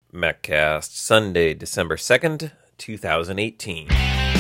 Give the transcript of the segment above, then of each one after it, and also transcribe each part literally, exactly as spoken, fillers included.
MacCast, Sunday, December second, two thousand eighteen.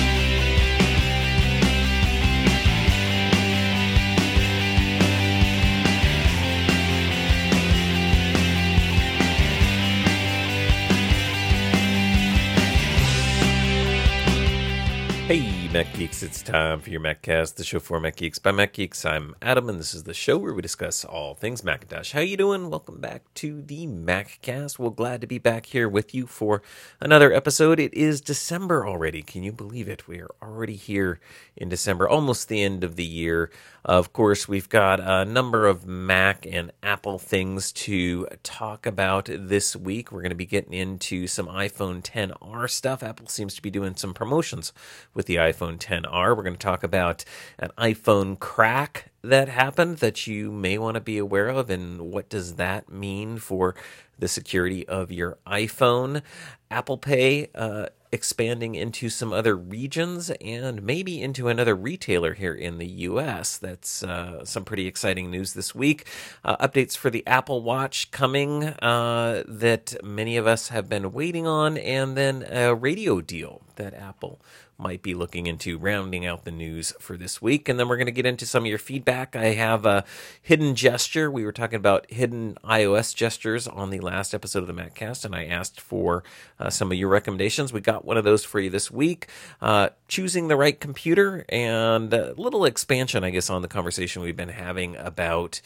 Hey, Mac Geeks, it's time for your MacCast, the show for Mac Geeks by Mac Geeks. I'm Adam, and this is the show where we discuss all things Macintosh. How you doing? Welcome back to the MacCast. We're glad to be back here with you for another episode. It is December already. Can you believe it? We are already here in December, almost the end of the year. Of course, we've got a number of Mac and Apple things to talk about this week. We're going to be getting into some iPhone X R stuff. Apple seems to be doing some promotions with the iPhone X R. We're going to talk about an iPhone crack that happened that you may want to be aware of, and what does that mean for the security of your iPhone. Apple Pay uh, expanding into some other regions and maybe into another retailer here in the U S. That's uh, some pretty exciting news this week. Uh, updates for the Apple Watch coming uh, that many of us have been waiting on, and then a radio deal that Apple might be looking into, rounding out the news for this week. And then we're going to get into some of your feedback. I have a hidden gesture. We were talking about hidden iOS gestures on the last episode of the MacCast, and I asked for uh, some of your recommendations. We got one of those for you this week. Uh, choosing the right computer, and a little expansion, I guess, on the conversation we've been having about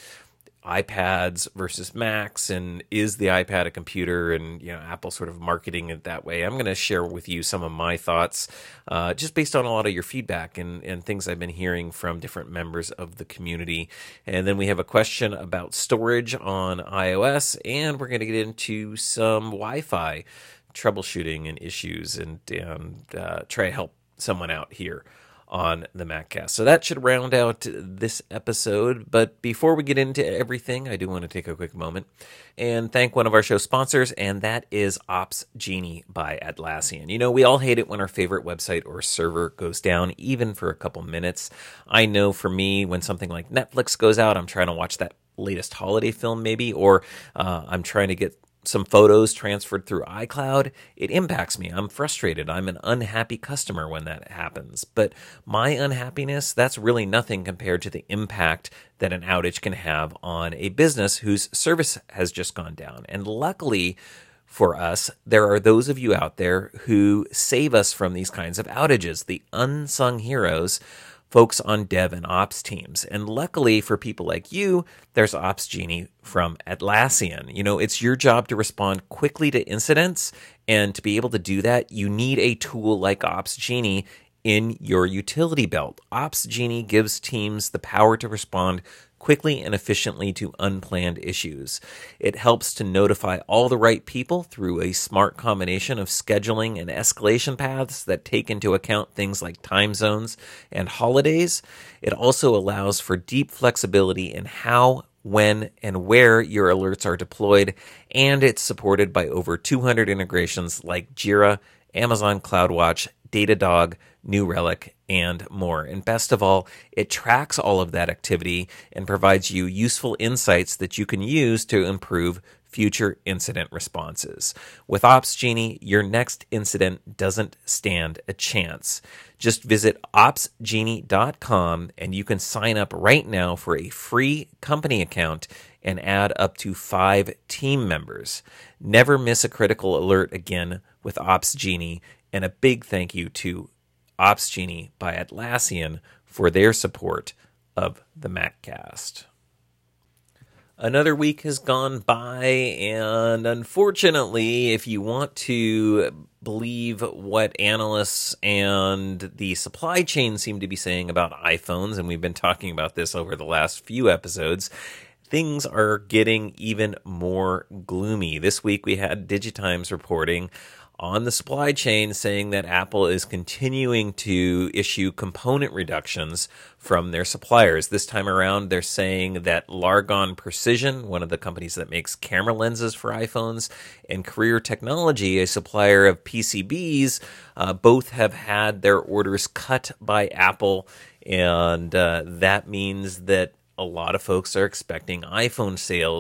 iPads versus Macs, and is the iPad a computer, and you know, Apple sort of marketing it that way. I'm going to share with you some of my thoughts uh, just based on a lot of your feedback and, and things I've been hearing from different members of the community. And then we have a question about storage on iOS, and we're going to get into some Wi-Fi troubleshooting and issues, and, and uh, try to help someone out here on the MacCast. So that should round out this episode. But before we get into everything, I do want to take a quick moment and thank one of our show sponsors, and that is Opsgenie by Atlassian. You know, we all hate it when our favorite website or server goes down, even for a couple minutes. I know for me, when something like Netflix goes out, I'm trying to watch that latest holiday film maybe, or uh, I'm trying to get some photos transferred through iCloud. It impacts me. I'm frustrated. I'm an unhappy customer when that happens. But my unhappiness, that's really nothing compared to the impact that an outage can have on a business whose service has just gone down. And luckily for us, there are those of you out there who save us from these kinds of outages, the unsung heroes, folks on dev and ops teams. And luckily for people like you, there's Opsgenie from Atlassian. You know, it's your job to respond quickly to incidents, and to be able to do that, you need a tool like Opsgenie in your utility belt. Opsgenie gives teams the power to respond quickly and efficiently to unplanned issues. It helps to notify all the right people through a smart combination of scheduling and escalation paths that take into account things like time zones and holidays. It also allows for deep flexibility in how, when, and where your alerts are deployed, and it's supported by over two hundred integrations like Jira, Amazon CloudWatch, Datadog, New Relic, and more. And best of all, it tracks all of that activity and provides you useful insights that you can use to improve future incident responses. With Opsgenie, your next incident doesn't stand a chance. Just visit opsgenie dot com and you can sign up right now for a free company account and add up to five team members. Never miss a critical alert again with Opsgenie, and a big thank you to Opsgenie by Atlassian for their support of the MacCast. Another week has gone by, and unfortunately, if you want to believe what analysts and the supply chain seem to be saying about iPhones, and we've been talking about this over the last few episodes, things are getting even more gloomy. This week we had Digitimes reporting on the supply chain saying that Apple is continuing to issue component reductions from their suppliers. This time around, they're saying that Largon Precision, one of the companies that makes camera lenses for iPhones, and Career Technology, a supplier of P C Bs, uh, both have had their orders cut by Apple, and uh, that means that a lot of folks are expecting iPhone sales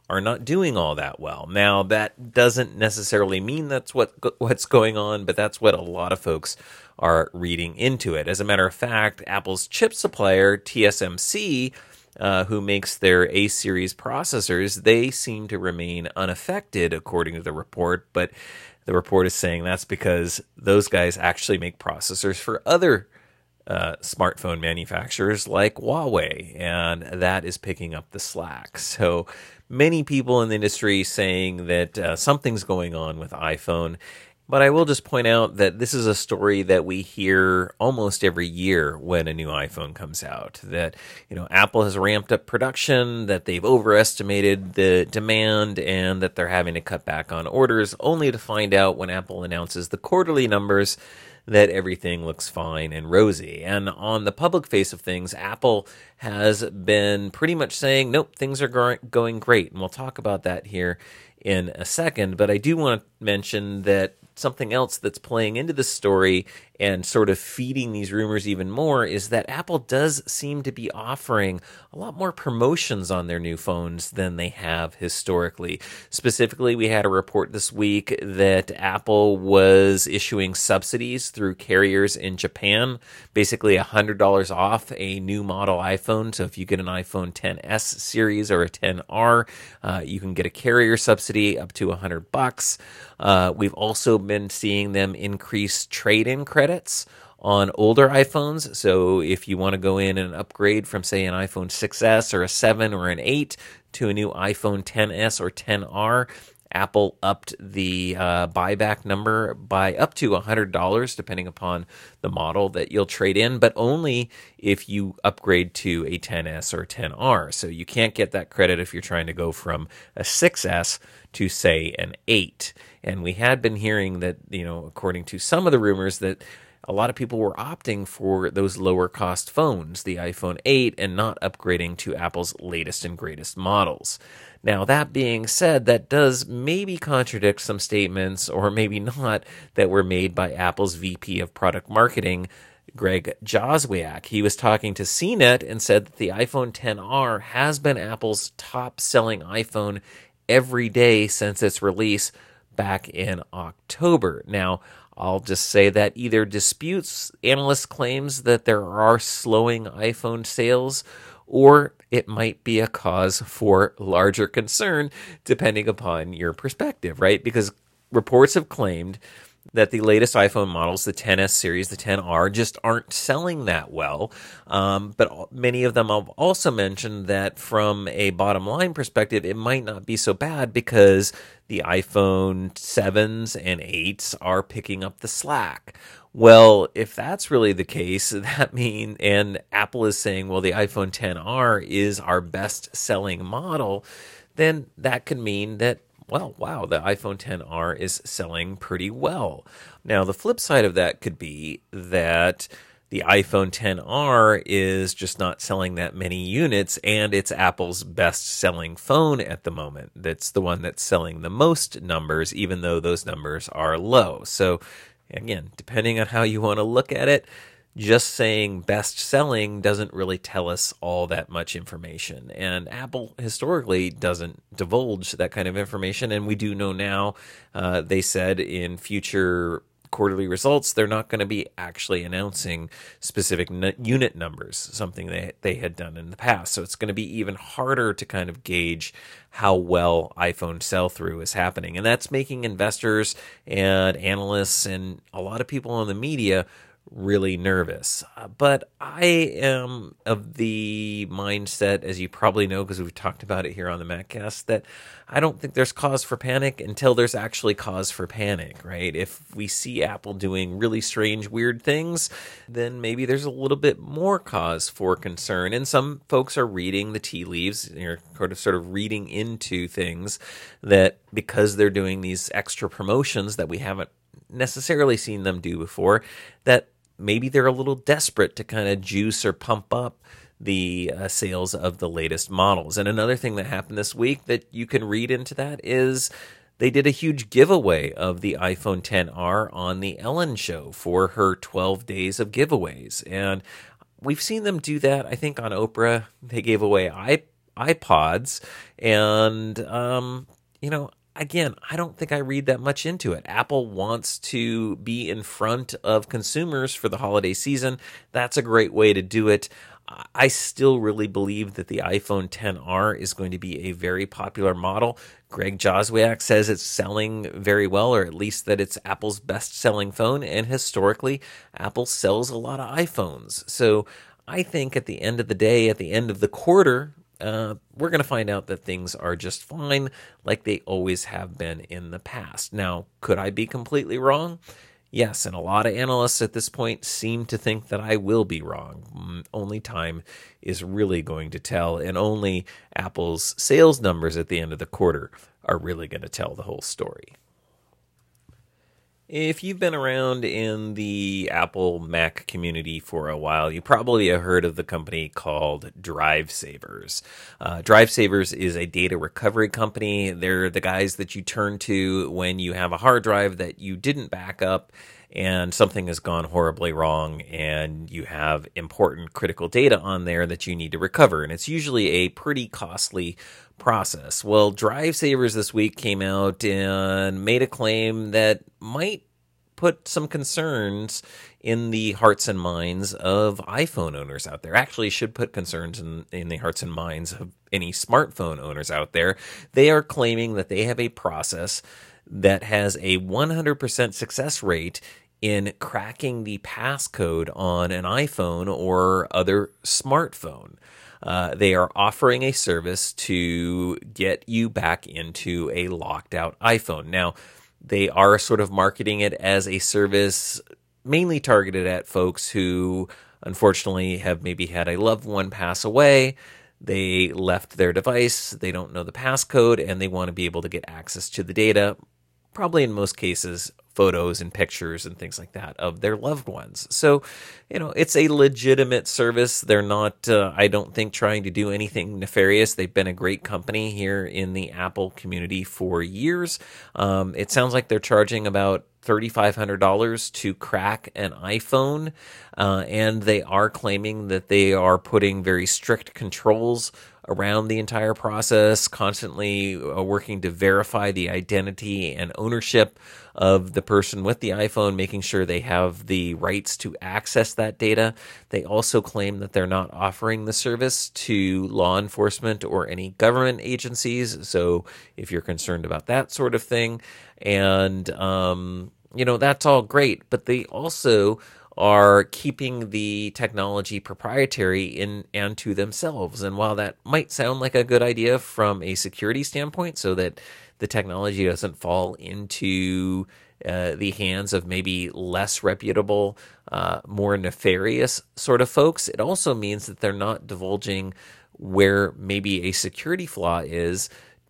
are not doing all that well. Now, that doesn't necessarily mean that's what what's going on, but that's what a lot of folks are reading into it. As a matter of fact, Apple's chip supplier, T S M C, uh, who makes their A-series processors, they seem to remain unaffected, according to the report, but the report is saying that's because those guys actually make processors for other Uh, smartphone manufacturers like Huawei, and that is picking up the slack. So many people in the industry saying that uh, something's going on with iPhone. But I will just point out that this is a story that we hear almost every year when a new iPhone comes out. That, you know, Apple has ramped up production, that they've overestimated the demand, and that they're having to cut back on orders, only to find out when Apple announces the quarterly numbers that everything looks fine and rosy. And on the public face of things, Apple has been pretty much saying, nope, things are go- going great. And we'll talk about that here in a second. But I do want to mention that something else that's playing into the story and sort of feeding these rumors even more is that Apple does seem to be offering a lot more promotions on their new phones than they have historically. Specifically, we had a report this week that Apple was issuing subsidies through carriers in Japan, basically one hundred dollars off a new model iPhone. So if you get an iPhone X S series or a X R, uh, you can get a carrier subsidy up to one hundred bucks. Uh, we've also been seeing them increase trade-in credits on older iPhones. So if you want to go in and upgrade from, say, an iPhone six S or a seven or an eight to a new iPhone X S or X R, Apple upped the uh, buyback number by up to one hundred dollars, depending upon the model that you'll trade in, but only if you upgrade to a X S or X R. So you can't get that credit if you're trying to go from a six S to, say, an eight. And we had been hearing that, you know, according to some of the rumors, that a lot of people were opting for those lower cost phones, the iPhone eight, and not upgrading to Apple's latest and greatest models. Now, that being said, that does maybe contradict some statements, or maybe not, that were made by Apple's V P of Product Marketing, Greg Joswiak. He was talking to C net and said that the iPhone X R has been Apple's top-selling iPhone every day since its release back in October. Now, I'll just say that either disputes analysts' claims that there are slowing iPhone sales, or it might be a cause for larger concern, depending upon your perspective, right? Because reports have claimed that the latest iPhone models, the X S series, the X R, just aren't selling that well. Um, but many of them have also mentioned that from a bottom line perspective, it might not be so bad because the iPhone sevens and eights are picking up the slack. Well, if that's really the case, that means, and Apple is saying, well, the iPhone X R is our best-selling model, then that could mean that, well, wow, the iPhone X R is selling pretty well. Now, the flip side of that could be that the iPhone X R is just not selling that many units, and it's Apple's best-selling phone at the moment. That's the one that's selling the most numbers, even though those numbers are low. So, again, depending on how you want to look at it, just saying best selling doesn't really tell us all that much information. And Apple historically doesn't divulge that kind of information. And we do know now, uh, they said in future quarterly results, they're not going to be actually announcing specific n- unit numbers, something they, they had done in the past. So it's going to be even harder to kind of gauge how well iPhone sell-through is happening. And that's making investors and analysts and a lot of people in the media really nervous. Uh, but I am of the mindset, as you probably know, because we've talked about it here on the MacCast, that I don't think there's cause for panic until there's actually cause for panic, right? If we see Apple doing really strange, weird things, then maybe there's a little bit more cause for concern. And some folks are reading the tea leaves, you're sort of sort of reading into things that because they're doing these extra promotions that we haven't necessarily seen them do before, that maybe they're a little desperate to kind of juice or pump up the uh, sales of the latest models. And another thing that happened this week that you can read into that is they did a huge giveaway of the iPhone X R on the Ellen Show for her twelve days of giveaways. And we've seen them do that, I think, on Oprah. They gave away iPods. And, um, you know, again, I don't think I read that much into it. Apple wants to be in front of consumers for the holiday season. That's a great way to do it. I still really believe that the iPhone X R is going to be a very popular model. Greg Joswiak says it's selling very well, or at least that it's Apple's best-selling phone, and historically, Apple sells a lot of iPhones. So I think at the end of the day, at the end of the quarter, uh, we're going to find out that things are just fine, like they always have been in the past. Now, could I be completely wrong? Yes, and a lot of analysts at this point seem to think that I will be wrong. Only time is really going to tell, and only Apple's sales numbers at the end of the quarter are really going to tell the whole story. If you've been around in the Apple Mac community for a while, you probably have heard of the company called DriveSavers. Uh, DriveSavers is a data recovery company. They're the guys that you turn to when you have a hard drive that you didn't back up and something has gone horribly wrong and you have important critical data on there that you need to recover. And it's usually a pretty costly process. Well, DriveSavers this week came out and made a claim that might put some concerns in the hearts and minds of iPhone owners out there. Actually, should put concerns in, in the hearts and minds of any smartphone owners out there. They are claiming that they have a process that has a one hundred percent success rate in cracking the passcode on an iPhone or other smartphone. Uh, they are offering a service to get you back into a locked out iPhone. Now, they are sort of marketing it as a service mainly targeted at folks who unfortunately have maybe had a loved one pass away. They left their device, they don't know the passcode, and they want to be able to get access to the data, probably in most cases, photos and pictures and things like that of their loved ones. So, you know, it's a legitimate service. They're not, uh, I don't think, trying to do anything nefarious. They've been a great company here in the Apple community for years. Um, it sounds like they're charging about three thousand five hundred dollars to crack an iPhone, uh, and they are claiming that they are putting very strict controls around the entire process, constantly uh, working to verify the identity and ownership of the person with the iPhone, making sure they have the rights to access that data. They also claim that they're not offering the service to law enforcement or any government agencies. So if you're concerned about that sort of thing, and, um, you know, that's all great, but they also are keeping the technology proprietary in and to themselves. And while that might sound like a good idea from a security standpoint, so that the technology doesn't fall into uh, the hands of maybe less reputable, uh, more nefarious sort of folks, it also means that they're not divulging where maybe a security flaw is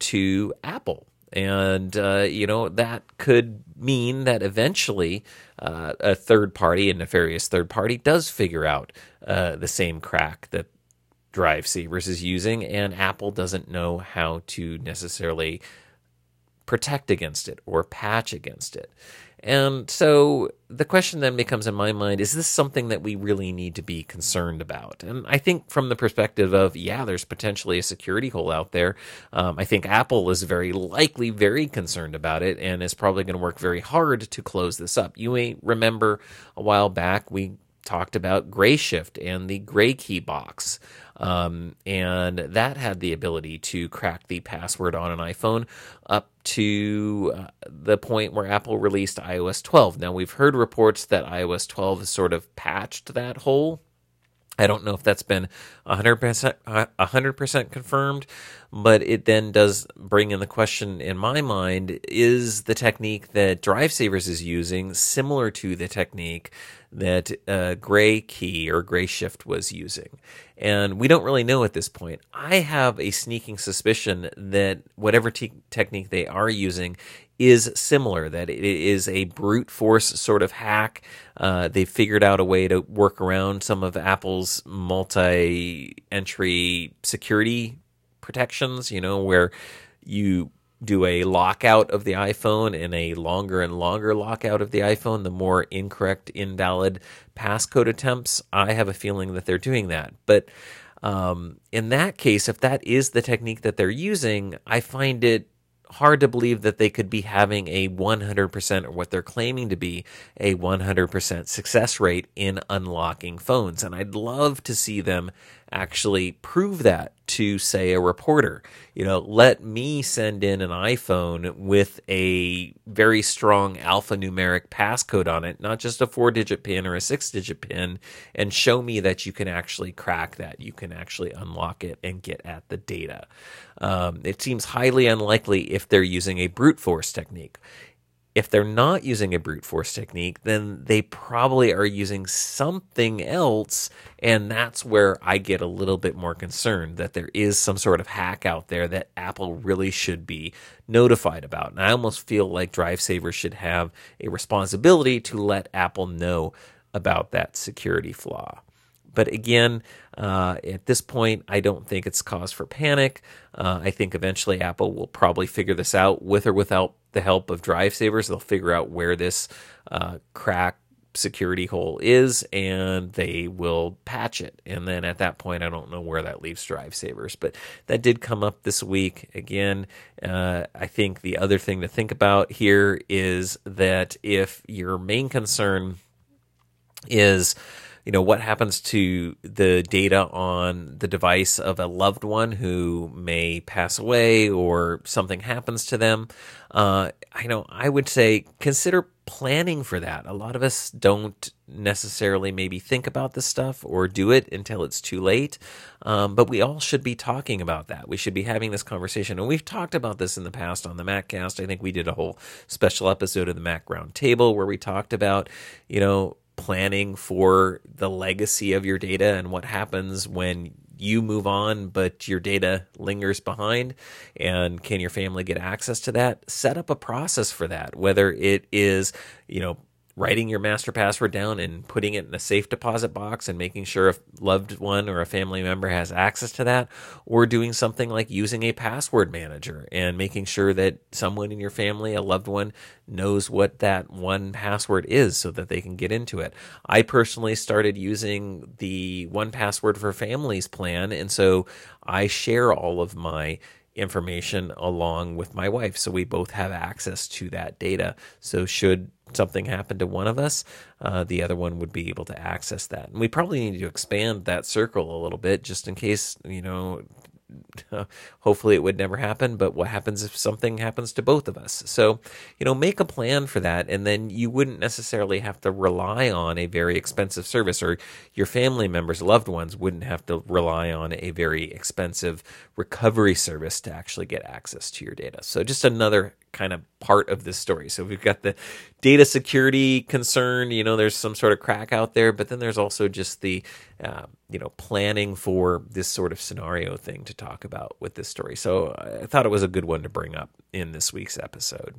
to Apple. And, uh, you know, that could mean that eventually uh, a third party, a nefarious third party, does figure out uh, the same crack that DriveSavers is using, and Apple doesn't know how to necessarily protect against it or patch against it. And so the question then becomes in my mind, is this something that we really need to be concerned about? And I think from the perspective of, yeah, there's potentially a security hole out there. Um, I think Apple is very likely very concerned about it and is probably going to work very hard to close this up. You may remember a while back we talked about Grayshift and the Gray Key box. Um, and that had the ability to crack the password on an iPhone up to uh, the point where Apple released i O S twelve. Now, we've heard reports that i O S twelve has sort of patched that hole. I don't know if that's been one hundred percent, one hundred percent confirmed, but it then does bring in the question in my mind, is the technique that DriveSavers is using similar to the technique that uh, Gray Key or Grayshift was using? And we don't really know at this point. I have a sneaking suspicion that whatever te- technique they are using is similar, that it is a brute force sort of hack. Uh, they figured out a way to work around some of Apple's multi-entry security protections, you know, where you do a lockout of the iPhone and a longer and longer lockout of the iPhone, the more incorrect, invalid passcode attempts. I have a feeling that they're doing that. But Um, in that case, if that is the technique that they're using, I find it hard to believe that they could be having a one hundred percent, or what they're claiming to be a one hundred percent success rate in unlocking phones. And I'd love to see them actually prove that to, say, a reporter. You know, let me send in an iPhone with a very strong alphanumeric passcode on it, not just a four-digit PIN or a six-digit PIN, and show me that you can actually crack that. You can actually unlock it and get at the data. Um, it seems highly unlikely if they're using a brute force technique. If they're not using a brute force technique, then they probably are using something else, and that's where I get a little bit more concerned that there is some sort of hack out there that Apple really should be notified about. And I almost feel like DriveSaver should have a responsibility to let Apple know about that security flaw. But again, uh, at this point, I don't think it's cause for panic. Uh, I think eventually Apple will probably figure this out with or without the help of DriveSavers. They'll figure out where this uh, crack security hole is, and they will patch it. And then at that point, I don't know where that leaves DriveSavers. But that did come up this week. Again, uh, I think the other thing to think about here is that if your main concern is, you know, what happens to the data on the device of a loved one who may pass away or something happens to them, uh, I know I would say consider planning for that. A lot of us don't necessarily maybe think about this stuff or do it until it's too late, um, but we all should be talking about that. We should be having this conversation, and we've talked about this in the past on the MacCast. I think we did a whole special episode of the Mac Roundtable where we talked about, you know, planning for the legacy of your data and what happens when you move on, but your data lingers behind, and can your family get access to that? Set up a process for that, whether it is, you know, writing your master password down and putting it in a safe deposit box and making sure a loved one or a family member has access to that, or doing something like using a password manager and making sure that someone in your family, a loved one, knows what that one password is so that they can get into it. I personally started using the one Password for Families plan, and so I share all of my information along with my wife, so we both have access to that data. So should something happen to one of us, uh, the other one would be able to access that. And we probably need to expand that circle a little bit, just in case, you know, hopefully it would never happen, but what happens if something happens to both of us? So, you know, make a plan for that, and then you wouldn't necessarily have to rely on a very expensive service, or your family members, loved ones, wouldn't have to rely on a very expensive recovery service to actually get access to your data. So just another kind of part of this story. So we've got the data security concern, you know, there's some sort of crack out there, but then there's also just the, uh, you know, planning for this sort of scenario thing to talk about with this story. So I thought it was a good one to bring up in this week's episode.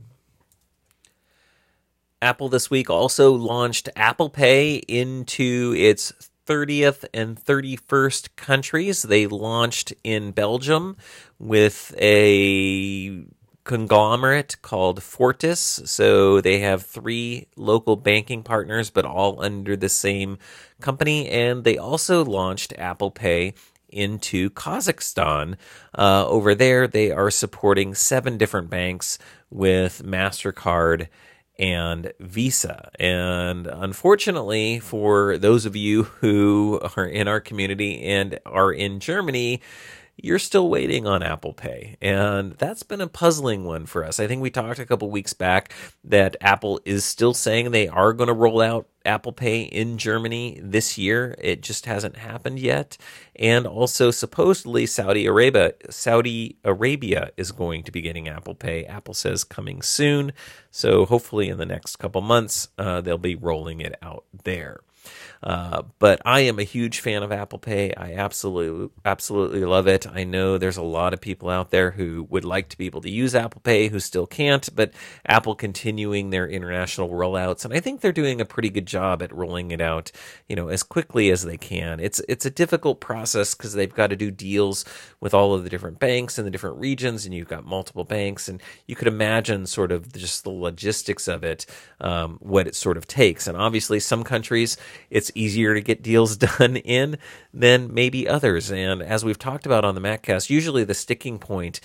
Apple this week also launched Apple Pay into its thirtieth and thirty-first countries. They launched in Belgium with a conglomerate called Fortis. So they have three local banking partners, but all under the same company. And they also launched Apple Pay into Kazakhstan. Uh, over there, they are supporting seven different banks with MasterCard and Visa. And unfortunately, for those of you who are in our community and are in Germany, you're still waiting on Apple Pay. And that's been a puzzling one for us. I think we talked a couple weeks back that Apple is still saying they are going to roll out Apple Pay in Germany this year. It just hasn't happened yet. And also supposedly Saudi Arabia, Saudi Arabia is going to be getting Apple Pay. Apple says coming soon. So hopefully in the next couple months, uh, they'll be rolling it out there. Uh, but I am a huge fan of Apple Pay. I absolutely, absolutely love it. I know there's a lot of people out there who would like to be able to use Apple Pay who still can't, but Apple continuing their international rollouts, and I think they're doing a pretty good job at rolling it out, you know, as quickly as they can. It's it's a difficult process because they've got to do deals with all of the different banks in the different regions, and you've got multiple banks, and you could imagine sort of just the logistics of it, um, what it sort of takes. And obviously, some countries it's easier to get deals done in than maybe others. And as we've talked about on the MacCast, usually the sticking point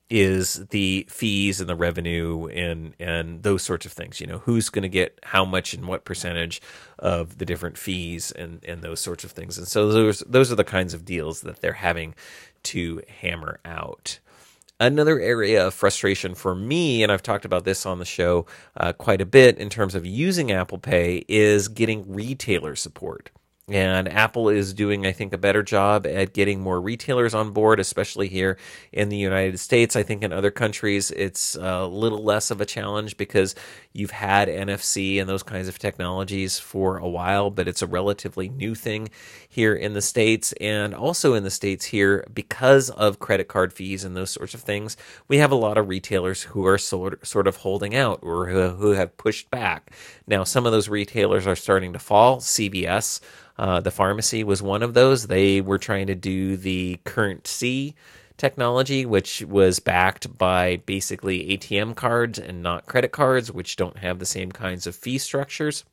is the fees and the revenue and and those sorts of things. You know, who's going to get how much and what percentage of the different fees and and those sorts of things. And so those those are the kinds of deals that they're having to hammer out. Another area of frustration for me, and I've talked about this on the show uh, quite a bit in terms of using Apple Pay, is getting retailer support. And Apple is doing, I think, a better job at getting more retailers on board, especially here in the United States. I think in other countries, it's a little less of a challenge because you've had N F C and those kinds of technologies for a while, but it's a relatively new thing here in the States. And also in the States here, because of credit card fees and those sorts of things, we have a lot of retailers who are sort sort of holding out or who, who have pushed back. Now, some of those retailers are starting to fall. C V S, Uh, the pharmacy was one of those. They were trying to do the Current C technology, which was backed by basically A T M cards and not credit cards, which don't have the same kinds of fee structures.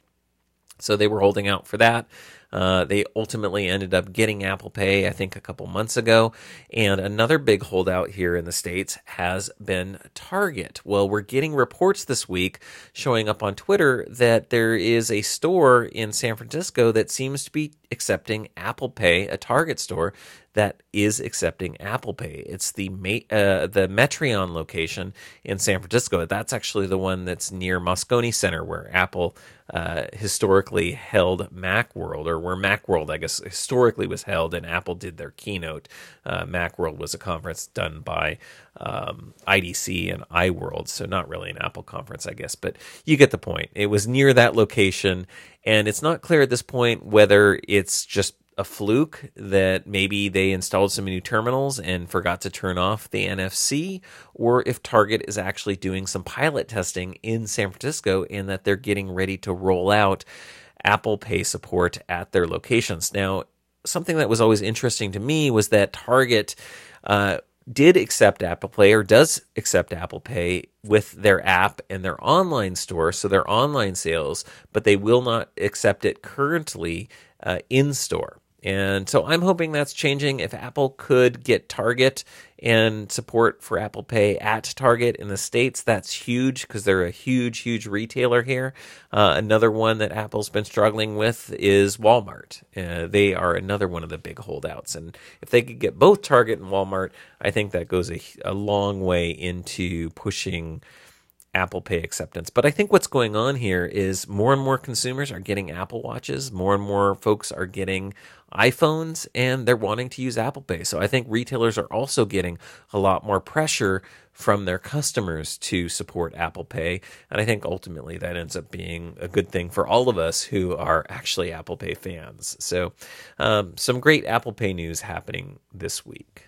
So they were holding out for that. Uh, they ultimately ended up getting Apple Pay, I think, a couple months ago. And another big holdout here in the States has been Target. Well, we're getting reports this week showing up on Twitter that there is a store in San Francisco that seems to be accepting Apple Pay, a Target store that is accepting Apple Pay. It's the uh, the Metreon location in San Francisco. That's actually the one that's near Moscone Center, where Apple uh, historically held Macworld, or where Macworld, I guess, historically was held, and Apple did their keynote. Uh, Macworld was a conference done by um, I D C and iWorld, so not really an Apple conference, I guess, but you get the point. It was near that location, and it's not clear at this point whether it's just a fluke that maybe they installed some new terminals and forgot to turn off the N F C, or if Target is actually doing some pilot testing in San Francisco and that they're getting ready to roll out Apple Pay support at their locations. Now, something that was always interesting to me was that Target uh, did accept Apple Pay, or does accept Apple Pay with their app and their online store, so their online sales, but they will not accept it currently uh, in store. And so I'm hoping that's changing. If Apple could get Target and support for Apple Pay at Target in the States, that's huge because they're a huge, huge retailer here. Uh, another one that Apple's been struggling with is Walmart. Uh, they are another one of the big holdouts. And if they could get both Target and Walmart, I think that goes a, a long way into pushing Apple Pay acceptance. But I think what's going on here is more and more consumers are getting Apple Watches, more and more folks are getting iPhones, and they're wanting to use Apple Pay. So I think retailers are also getting a lot more pressure from their customers to support Apple Pay. And I think ultimately that ends up being a good thing for all of us who are actually Apple Pay fans. So um, some great Apple Pay news happening this week.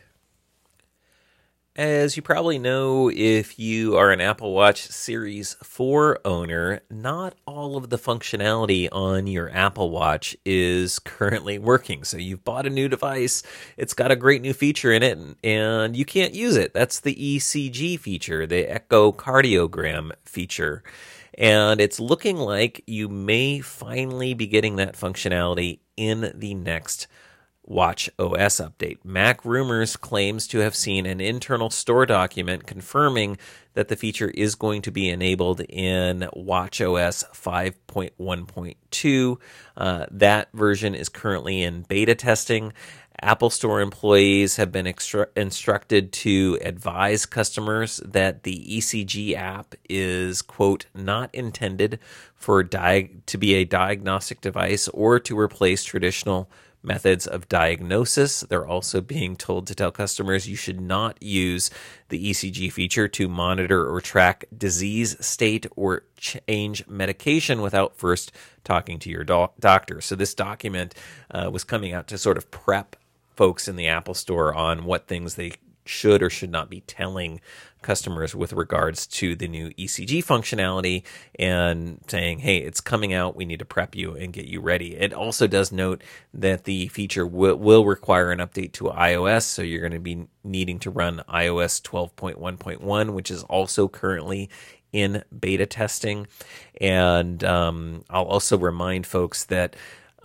As you probably know, if you are an Apple Watch Series four owner, not all of the functionality on your Apple Watch is currently working. So you've bought a new device, it's got a great new feature in it, and you can't use it. That's the E C G feature, the echocardiogram feature. And it's looking like you may finally be getting that functionality in the next Watch O S update. MacRumors claims to have seen an internal store document confirming that the feature is going to be enabled in Watch O S five point one point two. Uh, that version is currently in beta testing. Apple Store employees have been extra- instructed to advise customers that the E C G app is, quote, not intended for di- to be a diagnostic device or to replace traditional methods of diagnosis. They're also being told to tell customers you should not use the E C G feature to monitor or track disease state or change medication without first talking to your do- doctor. So this document uh, was coming out to sort of prep folks in the Apple Store on what things they should or should not be telling customers with regards to the new E C G functionality, and saying, hey, it's coming out, we need to prep you and get you ready. It also does note that the feature will, will require an update to iOS, so you're going to be needing to run i O S twelve point one point one, which is also currently in beta testing. And um, I'll also remind folks that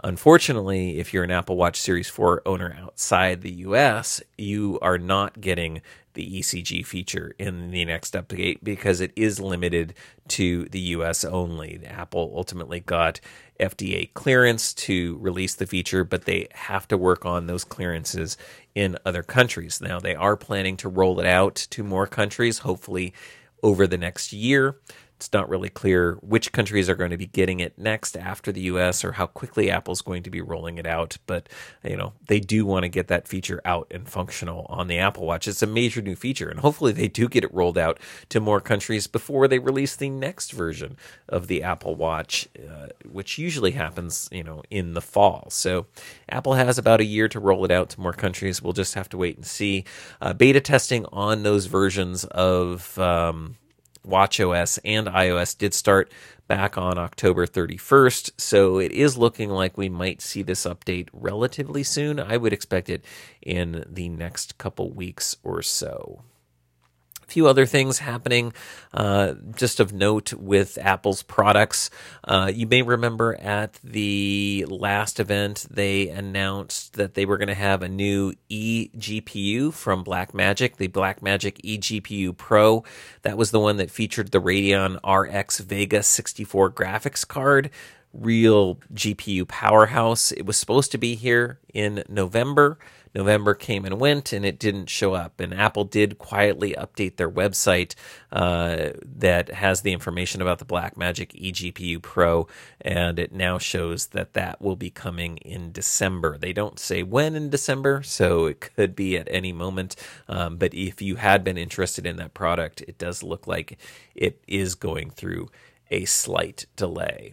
Unfortunately, if you're an Apple Watch Series four owner outside the U S, you are not getting the E C G feature in the next update because it is limited to the U S only. Apple ultimately got F D A clearance to release the feature, but they have to work on those clearances in other countries. Now, they are planning to roll it out to more countries, hopefully over the next year. It's not really clear which countries are going to be getting it next after the U S or how quickly Apple's going to be rolling it out. But, you know, they do want to get that feature out and functional on the Apple Watch. It's a major new feature, and hopefully they do get it rolled out to more countries before they release the next version of the Apple Watch, uh, which usually happens, you know, in the fall. So Apple has about a year to roll it out to more countries. We'll just have to wait and see. Uh, beta testing on those versions of Um, watchOS and iOS did start back on October thirty-first, so it is looking like we might see this update relatively soon. I would expect it in the next couple weeks or so. A few other things happening, uh, just of note with Apple's products. Uh, you may remember at the last event, they announced that they were going to have a new eGPU from Blackmagic, the Blackmagic eGPU Pro. That was the one that featured the Radeon R X Vega sixty-four graphics card. Real G P U powerhouse. It was supposed to be here in November. November came and went, and it didn't show up. And Apple did quietly update their website uh, that has the information about the Blackmagic eGPU Pro, and it now shows that that will be coming in December. They don't say when in December, so it could be at any moment. Um, but if you had been interested in that product, it does look like it is going through a slight delay.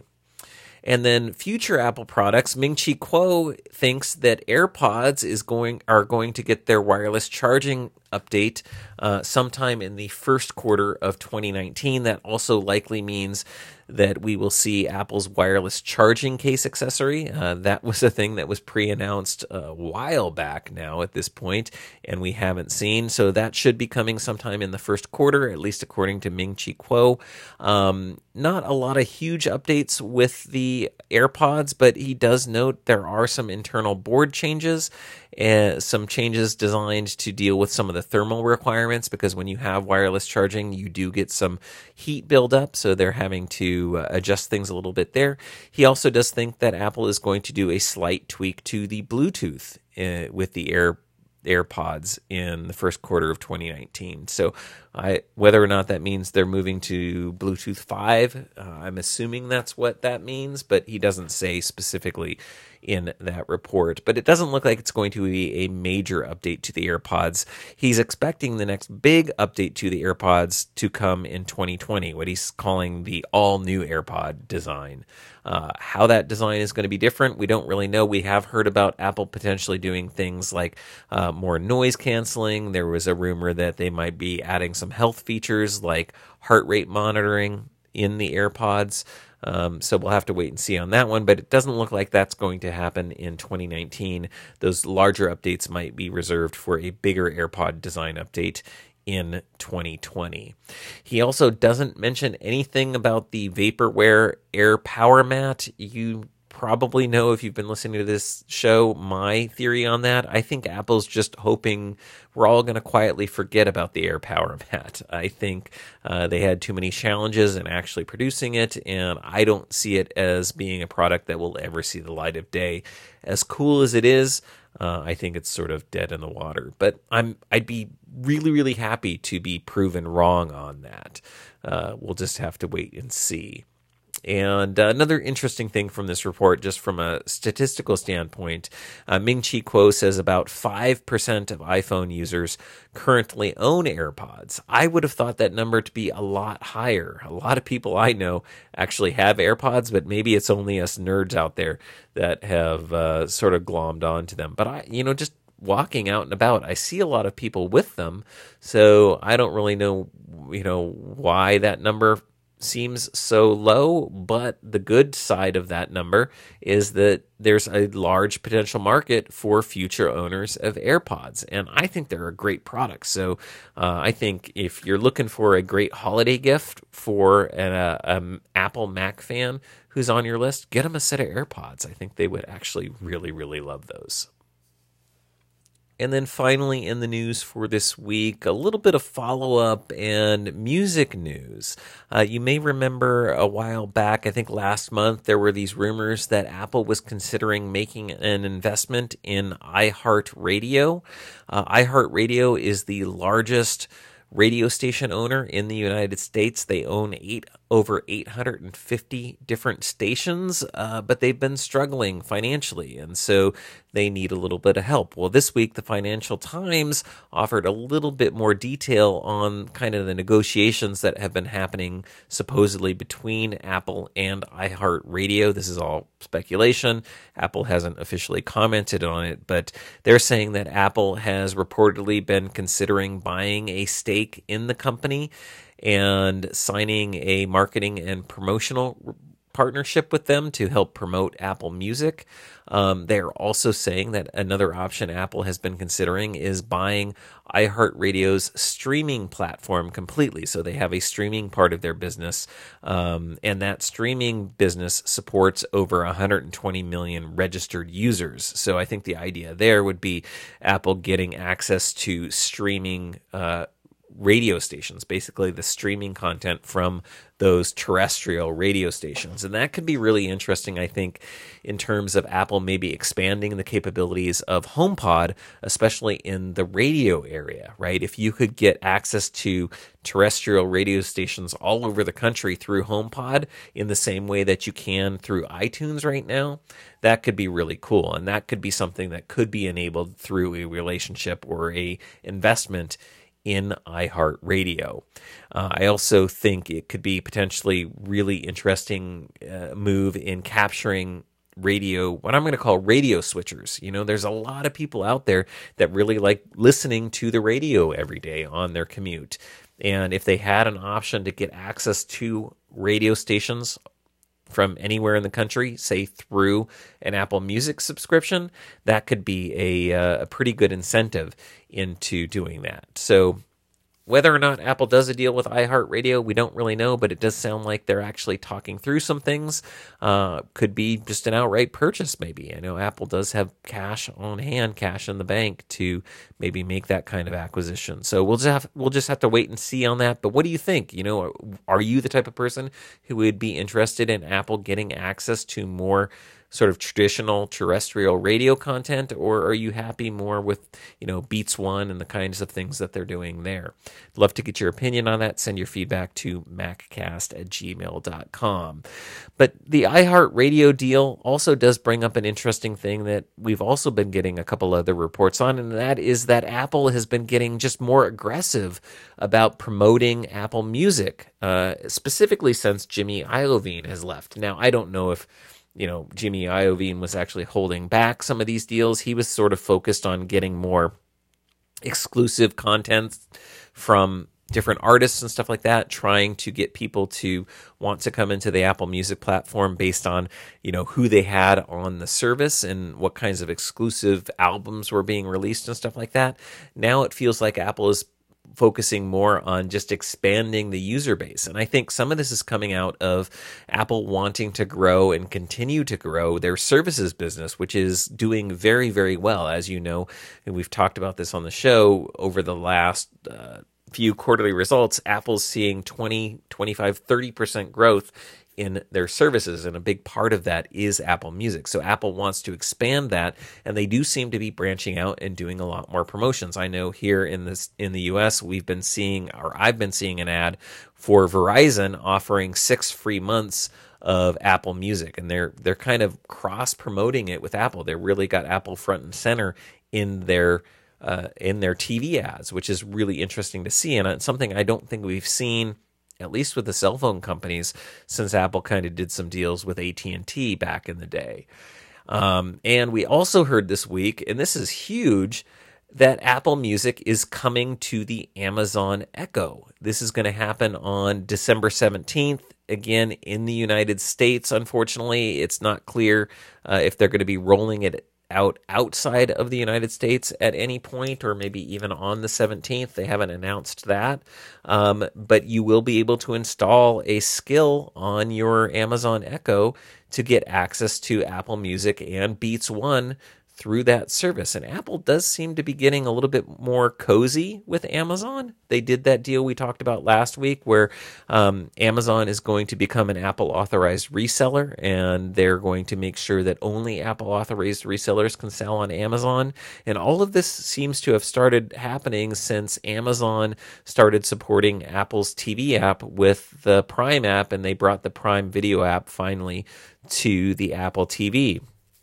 And then future Apple products, Ming-Chi Kuo thinks that AirPods is going are going to get their wireless charging update uh, sometime in the first quarter of twenty nineteen. That also likely means that we will see Apple's wireless charging case accessory. Uh, that was a thing that was pre-announced a while back now at this point, and we haven't seen. So that should be coming sometime in the first quarter, at least according to Ming-Chi Kuo. Um, not a lot of huge updates with the AirPods, but he does note there are some internal board changes, uh, some changes designed to deal with some of the thermal requirements, because when you have wireless charging, you do get some heat buildup, so they're having to uh, adjust things a little bit there. He also does think that Apple is going to do a slight tweak to the Bluetooth uh, with the Air AirPods in the first quarter of twenty nineteen. So I, whether or not that means they're moving to Bluetooth five, uh, I'm assuming that's what that means, but he doesn't say specifically in that report. But it doesn't look like it's going to be a major update to the AirPods. He's expecting the next big update to the AirPods to come in twenty twenty, what he's calling the all-new AirPod design. Uh, how that design is going to be different, we don't really know. We have heard about Apple potentially doing things like uh, more noise canceling. There was a rumor that they might be adding some health features like heart rate monitoring in the AirPods. Um, so we'll have to wait and see on that one, but it doesn't look like that's going to happen in twenty nineteen. Those larger updates might be reserved for a bigger AirPod design update in twenty twenty. He also doesn't mention anything about the Vaporware Air Power Mat. You probably know, if you've been listening to this show, my theory on that. I think Apple's just hoping we're all going to quietly forget about the Air Power Mat. I think uh, they had too many challenges in actually producing it, and I don't see it as being a product that will ever see the light of day. As cool as it is, uh, I think it's sort of dead in the water. But I'm I'd be really, really happy to be proven wrong on that. Uh, we'll just have to wait and see. And uh, another interesting thing from this report, just from a statistical standpoint, uh, Ming-Chi Kuo says about five percent of iPhone users currently own AirPods. I would have thought that number to be a lot higher. A lot of people I know actually have AirPods, but maybe it's only us nerds out there that have uh, sort of glommed onto them. But I, you know, just walking out and about, I see a lot of people with them, so I don't really know, you know, why that number seems so low, but the good side of that number is that there's a large potential market for future owners of AirPods, and I think they're a great product. So uh, I think if you're looking for a great holiday gift for an uh, um, Apple Mac fan who's on your list, get them a set of AirPods. I think they would actually really, really love those. And then finally in the news for this week, a little bit of follow-up and music news. Uh, you may remember a while back, I think last month, there were these rumors that Apple was considering making an investment in iHeartRadio. Uh, iHeartRadio is the largest radio station owner in the United States. They own eight over eight hundred fifty different stations, uh, but they've been struggling financially, and so they need a little bit of help. Well, this week, the Financial Times offered a little bit more detail on kind of the negotiations that have been happening supposedly between Apple and iHeartRadio. This is all speculation. Apple hasn't officially commented on it, but they're saying that Apple has reportedly been considering buying a stake in the company and signing a marketing and promotional partnership with them to help promote Apple Music. Um, they're also saying that another option Apple has been considering is buying iHeartRadio's streaming platform completely. So they have a streaming part of their business, um, and that streaming business supports over one hundred twenty million registered users. So I think the idea there would be Apple getting access to streaming uh radio stations, basically the streaming content from those terrestrial radio stations. And that could be really interesting, I think, in terms of Apple maybe expanding the capabilities of HomePod, especially in the radio area, right? If you could get access to terrestrial radio stations all over the country through HomePod in the same way that you can through iTunes right now, that could be really cool. And that could be something that could be enabled through a relationship or a investment in iHeartRadio. Uh, I also think it could be potentially really interesting uh, move in capturing radio, what I'm going to call radio switchers. You know, there's a lot of people out there that really like listening to the radio every day on their commute. And if they had an option to get access to radio stations from anywhere in the country, say through an Apple Music subscription, that could be a, a pretty good incentive into doing that. So whether or not Apple does a deal with iHeartRadio, we don't really know, but it does sound like they're actually talking through some things. Uh, could be just an outright purchase, maybe. I know Apple does have cash on hand, cash in the bank to maybe make that kind of acquisition. So we'll just have, we'll just have to wait and see on that. But what do you think? You know, are you the type of person who would be interested in Apple getting access to more sort of traditional terrestrial radio content, or are you happy more with, you know, Beats One and the kinds of things that they're doing there? Love to get your opinion on that. Send your feedback to maccast at gmail dot com. But the iHeartRadio deal also does bring up an interesting thing that we've also been getting a couple other reports on, and that is that Apple has been getting just more aggressive about promoting Apple Music, uh, specifically since Jimmy Iovine has left. Now, I don't know if you know, Jimmy Iovine was actually holding back some of these deals. He was sort of focused on getting more exclusive content from different artists and stuff like that, trying to get people to want to come into the Apple Music platform based on, you know, who they had on the service and what kinds of exclusive albums were being released and stuff like that. Now it feels like Apple is focusing more on just expanding the user base. And I think some of this is coming out of Apple wanting to grow and continue to grow their services business, which is doing very, very well. As you know, and we've talked about this on the show over the last uh, few quarterly results, Apple's seeing twenty, twenty-five, thirty percent growth in their services, and a big part of that is Apple Music. So Apple wants to expand that, and they do seem to be branching out and doing a lot more promotions. I know here in this in the U S, we've been seeing, or I've been seeing an ad for Verizon offering six free months of Apple Music, and they're they're kind of cross promoting it with Apple. They really got Apple front and center in their uh, in their T V ads, which is really interesting to see, and it's something I don't think we've seen, at least with the cell phone companies, since Apple kind of did some deals with A T and T back in the day. Um, and we also heard this week, and this is huge, that Apple Music is coming to the Amazon Echo. This is going to happen on December seventeenth. again in the United States. Unfortunately, it's not clear uh, if they're going to be rolling it out outside of the United States at any point, or maybe even on the seventeenth. They haven't announced that. Um, but you will be able to install a skill on your Amazon Echo to get access to Apple Music and Beats One through that service. And Apple does seem to be getting a little bit more cozy with Amazon. They did that deal we talked about last week where um, Amazon is going to become an Apple authorized reseller, and they're going to make sure that only Apple authorized resellers can sell on Amazon. And all of this seems to have started happening since Amazon started supporting Apple's T V app with the Prime app, and they brought the Prime Video app finally to the Apple T V.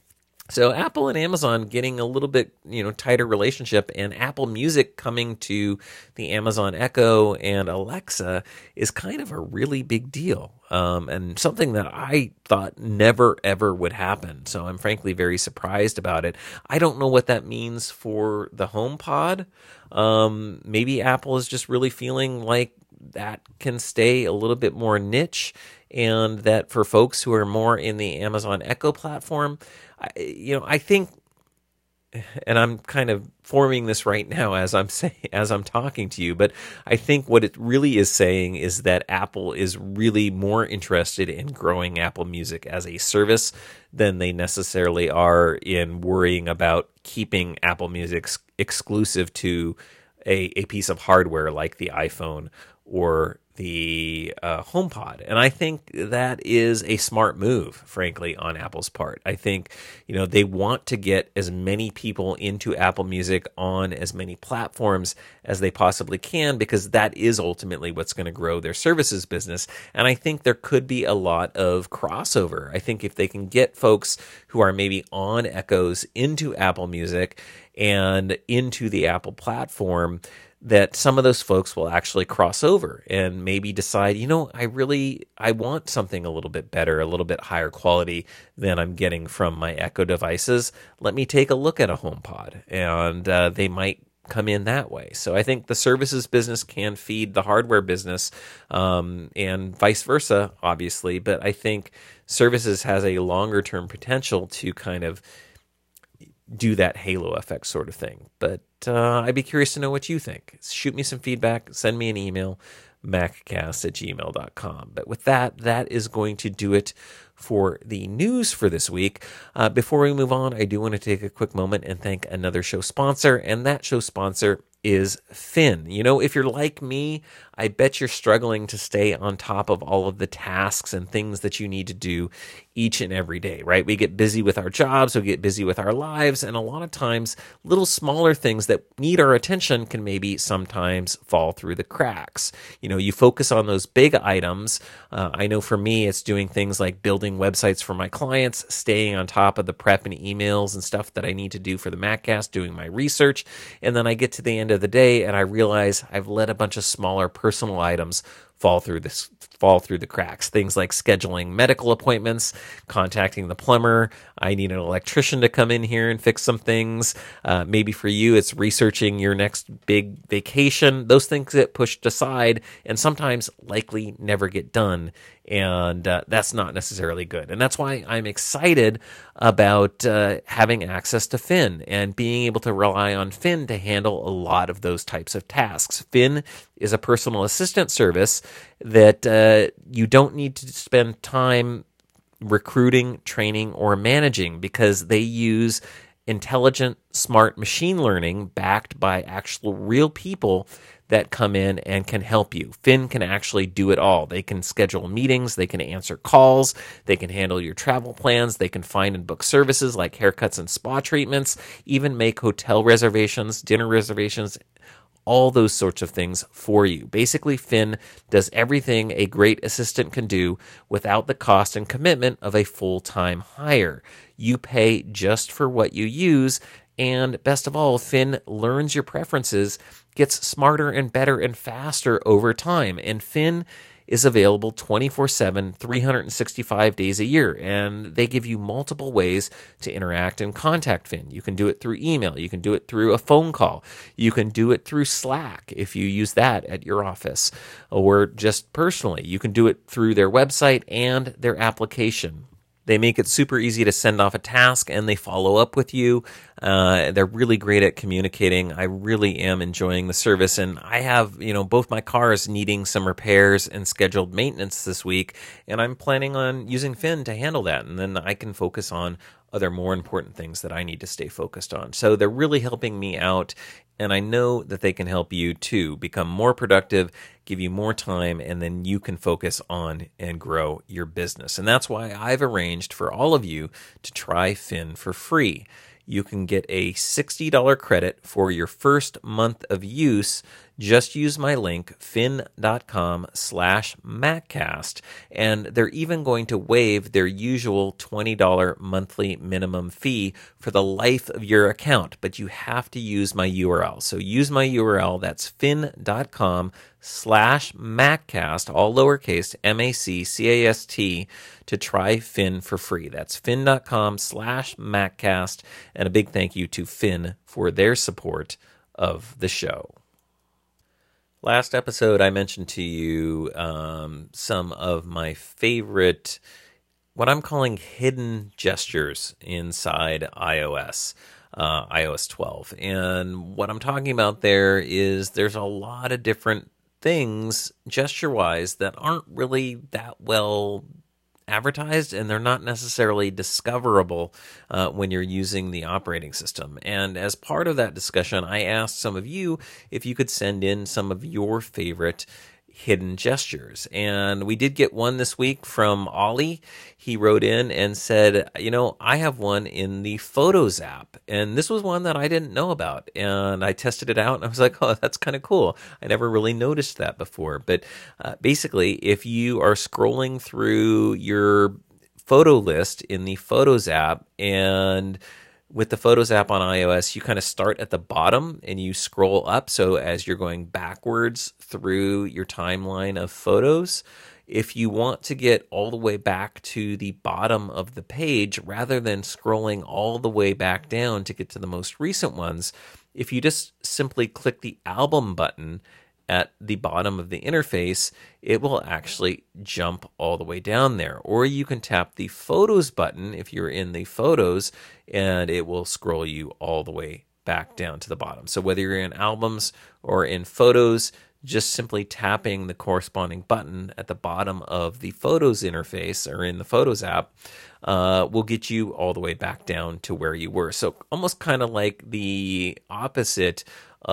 So Apple and Amazon getting a little bit, you know, tighter relationship, and Apple Music coming to the Amazon Echo and Alexa is kind of a really big deal, um, and something that I thought never, ever would happen. So I'm frankly very surprised about it. I don't know what that means for the HomePod. Um, maybe Apple is just really feeling like that can stay a little bit more niche, and that for folks who are more in the Amazon Echo platform, I, you know, I think, and I'm kind of forming this right now as I'm saying, as I'm talking to you, but I think what it really is saying is that Apple is really more interested in growing Apple Music as a service than they necessarily are in worrying about keeping Apple Music exclusive to a, a piece of hardware like the iPhone or the uh, HomePod. And I think that is a smart move, frankly, on Apple's part. I think, you know, they want to get as many people into Apple Music on as many platforms as they possibly can, because that is ultimately what's going to grow their services business. And I think there could be a lot of crossover. I think if they can get folks who are maybe on Echoes into Apple Music and into the Apple platform, that some of those folks will actually cross over and maybe decide, you know, I really, I want something a little bit better, a little bit higher quality than I'm getting from my Echo devices. Let me take a look at a HomePod, and uh, they might come in that way. So I think the services business can feed the hardware business, um, and vice versa, obviously. But I think services has a longer term potential to kind of do that halo effect sort of thing. But uh, I'd be curious to know what you think. Shoot me some feedback. Send me an email, maccast at gmail dot com. But with that, that is going to do it for the news for this week. Uh, before we move on, I do want to take a quick moment and thank another show sponsor, and that show sponsor is Finn. You know, if you're like me, I bet you're struggling to stay on top of all of the tasks and things that you need to do each and every day, right? We get busy with our jobs, we get busy with our lives, and a lot of times little smaller things that need our attention can maybe sometimes fall through the cracks. You know, you focus on those big items. Uh, I know for me, it's doing things like building websites for my clients, staying on top of the prep and emails and stuff that I need to do for the MacCast, doing my research, and then I get to the end of the day and I realize I've let a bunch of smaller personal items fall through this fall through the cracks. Things like scheduling medical appointments, contacting the plumber. I need an electrician to come in here and fix some things. Uh, maybe for you, it's researching your next big vacation. Those things get pushed aside and sometimes likely never get done. And uh, that's not necessarily good. And that's why I'm excited about uh, having access to Finn and being able to rely on Finn to handle a lot of those types of tasks. Finn is a personal assistant service that uh, you don't need to spend time recruiting, training, or managing, because they use intelligent, smart machine learning backed by actual real people that come in and can help you. Finn can actually do it all. They can schedule meetings, they can answer calls, they can handle your travel plans, they can find and book services like haircuts and spa treatments, even make hotel reservations, dinner reservations, all those sorts of things for you. Basically, Finn does everything a great assistant can do without the cost and commitment of a full-time hire. You pay just for what you use, and best of all, Finn learns your preferences, gets smarter and better and faster over time. And Finn is available twenty-four seven, three hundred sixty-five days a year, and they give you multiple ways to interact and contact Finn. You can do it through email. You can do it through a phone call. You can do it through Slack if you use that at your office, or just personally. You can do it through their website and their application. They make it super easy to send off a task, and they follow up with you. Uh, they're really great at communicating. I really am enjoying the service, and I have, you know, both my cars needing some repairs and scheduled maintenance this week, and I'm planning on using Finn to handle that, and then I can focus on other more important things that I need to stay focused on. So they're really helping me out, and I know that they can help you too become more productive, give you more time, and then you can focus on and grow your business. And that's why I've arranged for all of you to try Finn for free. You can get a sixty dollars credit for your first month of use. Just use my link, fin.com slash MacCast, and they're even going to waive their usual twenty dollars monthly minimum fee for the life of your account, but you have to use my U R L. So use my U R L, that's fin.com slash MacCast, all lowercase, M A C C A S T, to try Finn for free. That's fin.com slash MacCast, and a big thank you to Finn for their support of the show. Last episode, I mentioned to you um, some of my favorite, what I'm calling hidden gestures inside iOS, uh, iOS twelve. And what I'm talking about there is there's a lot of different things, gesture-wise, that aren't really that well advertised, and they're not necessarily discoverable uh, when you're using the operating system. And as part of that discussion, I asked some of you if you could send in some of your favorite hidden gestures. And we did get one this week from Ollie. He wrote in and said, you know, I have one in the Photos app. And this was one that I didn't know about. And I tested it out and I was like, oh, that's kind of cool. I never really noticed that before. But uh, basically, if you are scrolling through your photo list in the Photos app, and with the Photos app on iOS, you kind of start at the bottom and you scroll up. So as you're going backwards through your timeline of photos, if you want to get all the way back to the bottom of the page, rather than scrolling all the way back down to get to the most recent ones, if you just simply click the album button at the bottom of the interface, it will actually jump all the way down there. Or you can tap the Photos button if you're in the Photos, and it will scroll you all the way back down to the bottom. So whether you're in Albums or in Photos, just simply tapping the corresponding button at the bottom of the Photos interface or in the Photos app uh, will get you all the way back down to where you were. So almost kind of like the opposite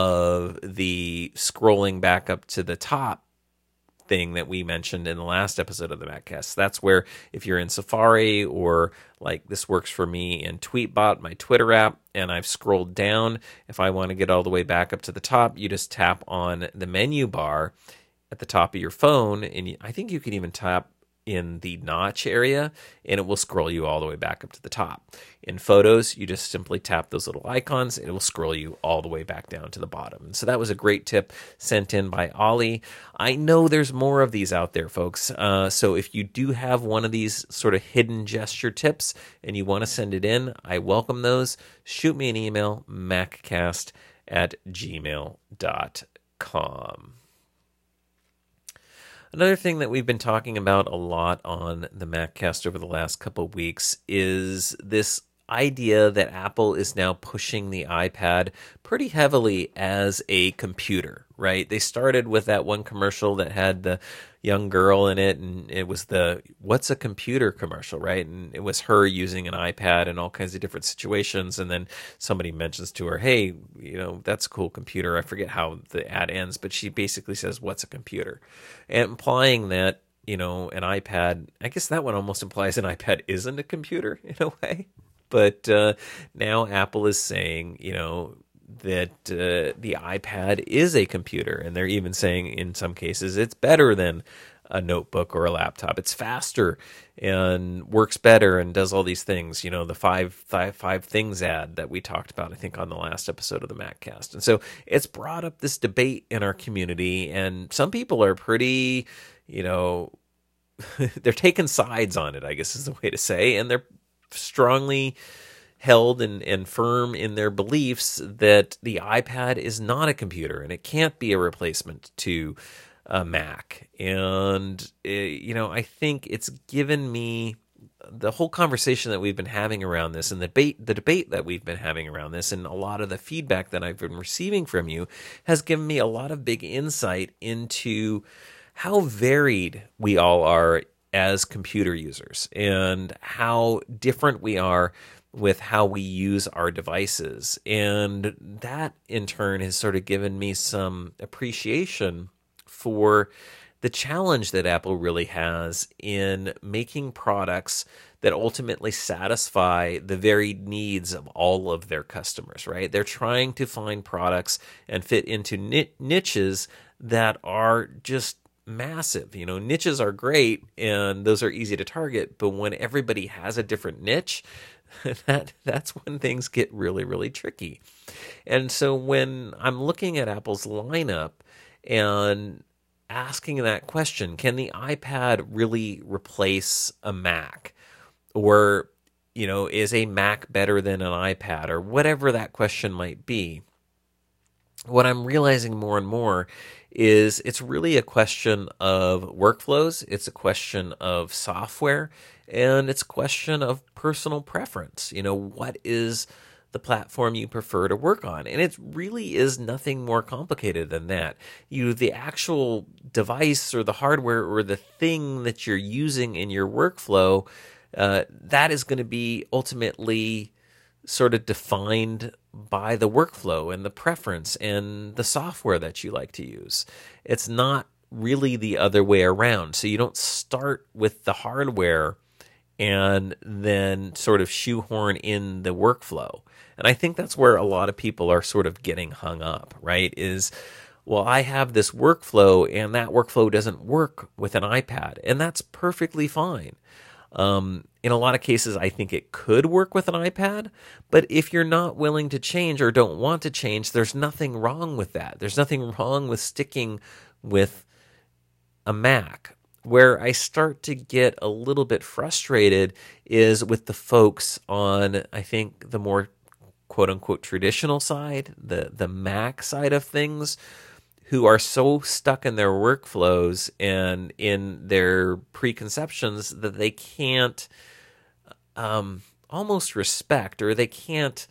of the scrolling back up to the top thing that we mentioned in the last episode of the MacCast. That's where if you're in Safari, or like this works for me in Tweetbot, my Twitter app, and I've scrolled down, if I want to get all the way back up to the top, you just tap on the menu bar at the top of your phone, and I think you can even tap in the notch area, and it will scroll you all the way back up to the top. In Photos, you just simply tap those little icons, and it will scroll you all the way back down to the bottom. So that was a great tip sent in by Ollie. I know there's more of these out there, folks. Uh, so if you do have one of these sort of hidden gesture tips and you want to send it in, I welcome those. Shoot me an email, maccast at gmail dot com. Another thing that we've been talking about a lot on the MacCast over the last couple of weeks is this idea that Apple is now pushing the iPad pretty heavily as a computer, right? They started with that one commercial that had the young girl in it, and it was the "What's a computer" commercial, right? And it was her using an iPad in all kinds of different situations, and then somebody mentions to her, hey, you know, that's a cool computer. I forget how the ad ends, but she basically says, "What's a computer?" And implying that, you know, an iPad, I guess that one almost implies an iPad isn't a computer in a way. But uh, now Apple is saying, you know, that uh, the iPad is a computer. And they're even saying in some cases it's better than a notebook or a laptop. It's faster and works better and does all these things. You know, the five, five, five things ad that we talked about, I think, on the last episode of the MacCast. And so it's brought up this debate in our community. And some people are pretty you know, they're taking sides on it, I guess is the way to say, and they're strongly held and, and firm in their beliefs that the iPad is not a computer and it can't be a replacement to a Mac. And, it, you know, I think it's given me the whole conversation that we've been having around this and the debate, the debate that we've been having around this and a lot of the feedback that I've been receiving from you has given me a lot of big insight into how varied we all are as computer users and how different we are with how we use our devices. And that in turn has sort of given me some appreciation for the challenge that Apple really has in making products that ultimately satisfy the varied needs of all of their customers, right? They're trying to find products and fit into niches that are just massive. You know, niches are great and those are easy to target, but when everybody has a different niche, that that's when things get really, really tricky. And so when I'm looking at Apple's lineup and asking that question, can the iPad really replace a Mac? Or, you know, is a Mac better than an iPad? Or whatever that question might be. What I'm realizing more and more is it's really a question of workflows, it's a question of software, and it's a question of personal preference. You know, what is the platform you prefer to work on? And it really is nothing more complicated than that. You, the actual device or the hardware or the thing that you're using in your workflow, uh, that is going to be ultimately sort of defined by the workflow and the preference and the software that you like to use. It's not really the other way around. So you don't start with the hardware and then sort of shoehorn in the workflow. And I think that's where a lot of people are sort of getting hung up, right? Is, well, I have this workflow and that workflow doesn't work with an iPad, and that's perfectly fine. Um, in a lot of cases, I think it could work with an iPad, but if you're not willing to change or don't want to change, there's nothing wrong with that. There's nothing wrong with sticking with a Mac. Where I start to get a little bit frustrated is with the folks on, I think, the more quote-unquote traditional side, the, the Mac side of things, who are so stuck in their workflows and in their preconceptions that they can't um, almost respect, or they can't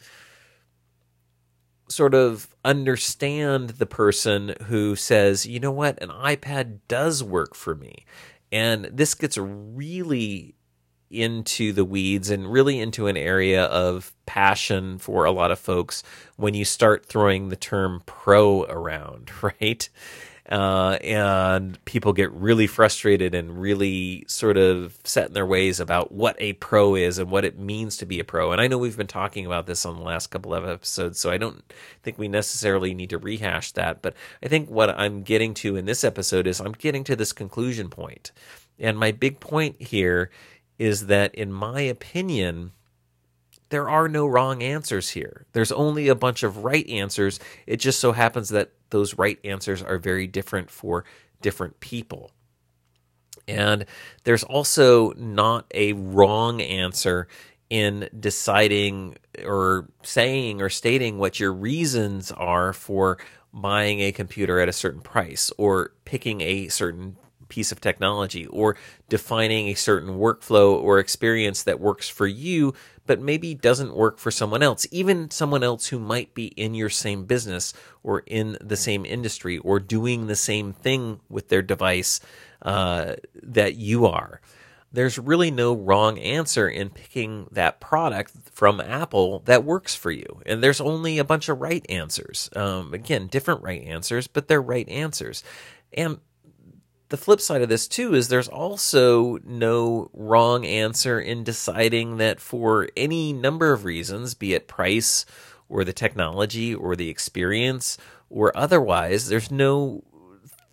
sort of understand the person who says, you know what, an iPad does work for me. And this gets really into the weeds and really into an area of passion for a lot of folks when you start throwing the term pro around, right? Uh, and people get really frustrated and really sort of set in their ways about what a pro is and what it means to be a pro. And I know we've been talking about this on the last couple of episodes, so I don't think we necessarily need to rehash that. But I think what I'm getting to in this episode is I'm getting to this conclusion point. And my big point here is that, in my opinion, there are no wrong answers here. There's only a bunch of right answers. It just so happens that those right answers are very different for different people. And there's also not a wrong answer in deciding or saying or stating what your reasons are for buying a computer at a certain price, or picking a certain piece of technology, or defining a certain workflow or experience that works for you but maybe doesn't work for someone else, even someone else who might be in your same business or in the same industry or doing the same thing with their device uh, that you are. There's really no wrong answer in picking that product from Apple that works for you. And there's only a bunch of right answers. Um, again, different right answers, but they're right answers. And the flip side of this, too, is there's also no wrong answer in deciding that for any number of reasons, be it price or the technology or the experience or otherwise, there's no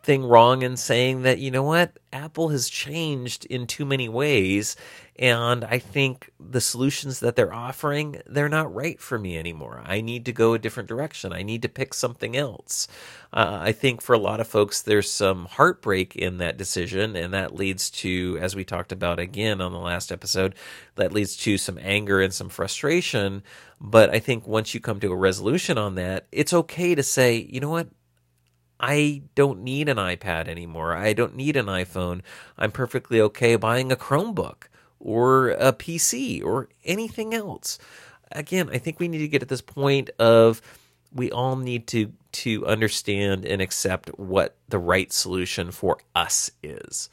thing wrong in saying that, you know what, Apple has changed in too many ways, and I think the solutions that they're offering, they're not right for me anymore. I need to go a different direction. I need to pick something else. Uh, I think for a lot of folks, there's some heartbreak in that decision, and that leads to, as we talked about again on the last episode, that leads to some anger and some frustration. But I think once you come to a resolution on that, it's okay to say, you know what, I don't need an iPad anymore. I don't need an iPhone. I'm perfectly okay buying a Chromebook or a P C or anything else. Again, I think we need to get to this point of we all need to to understand and accept what the right solution for us is.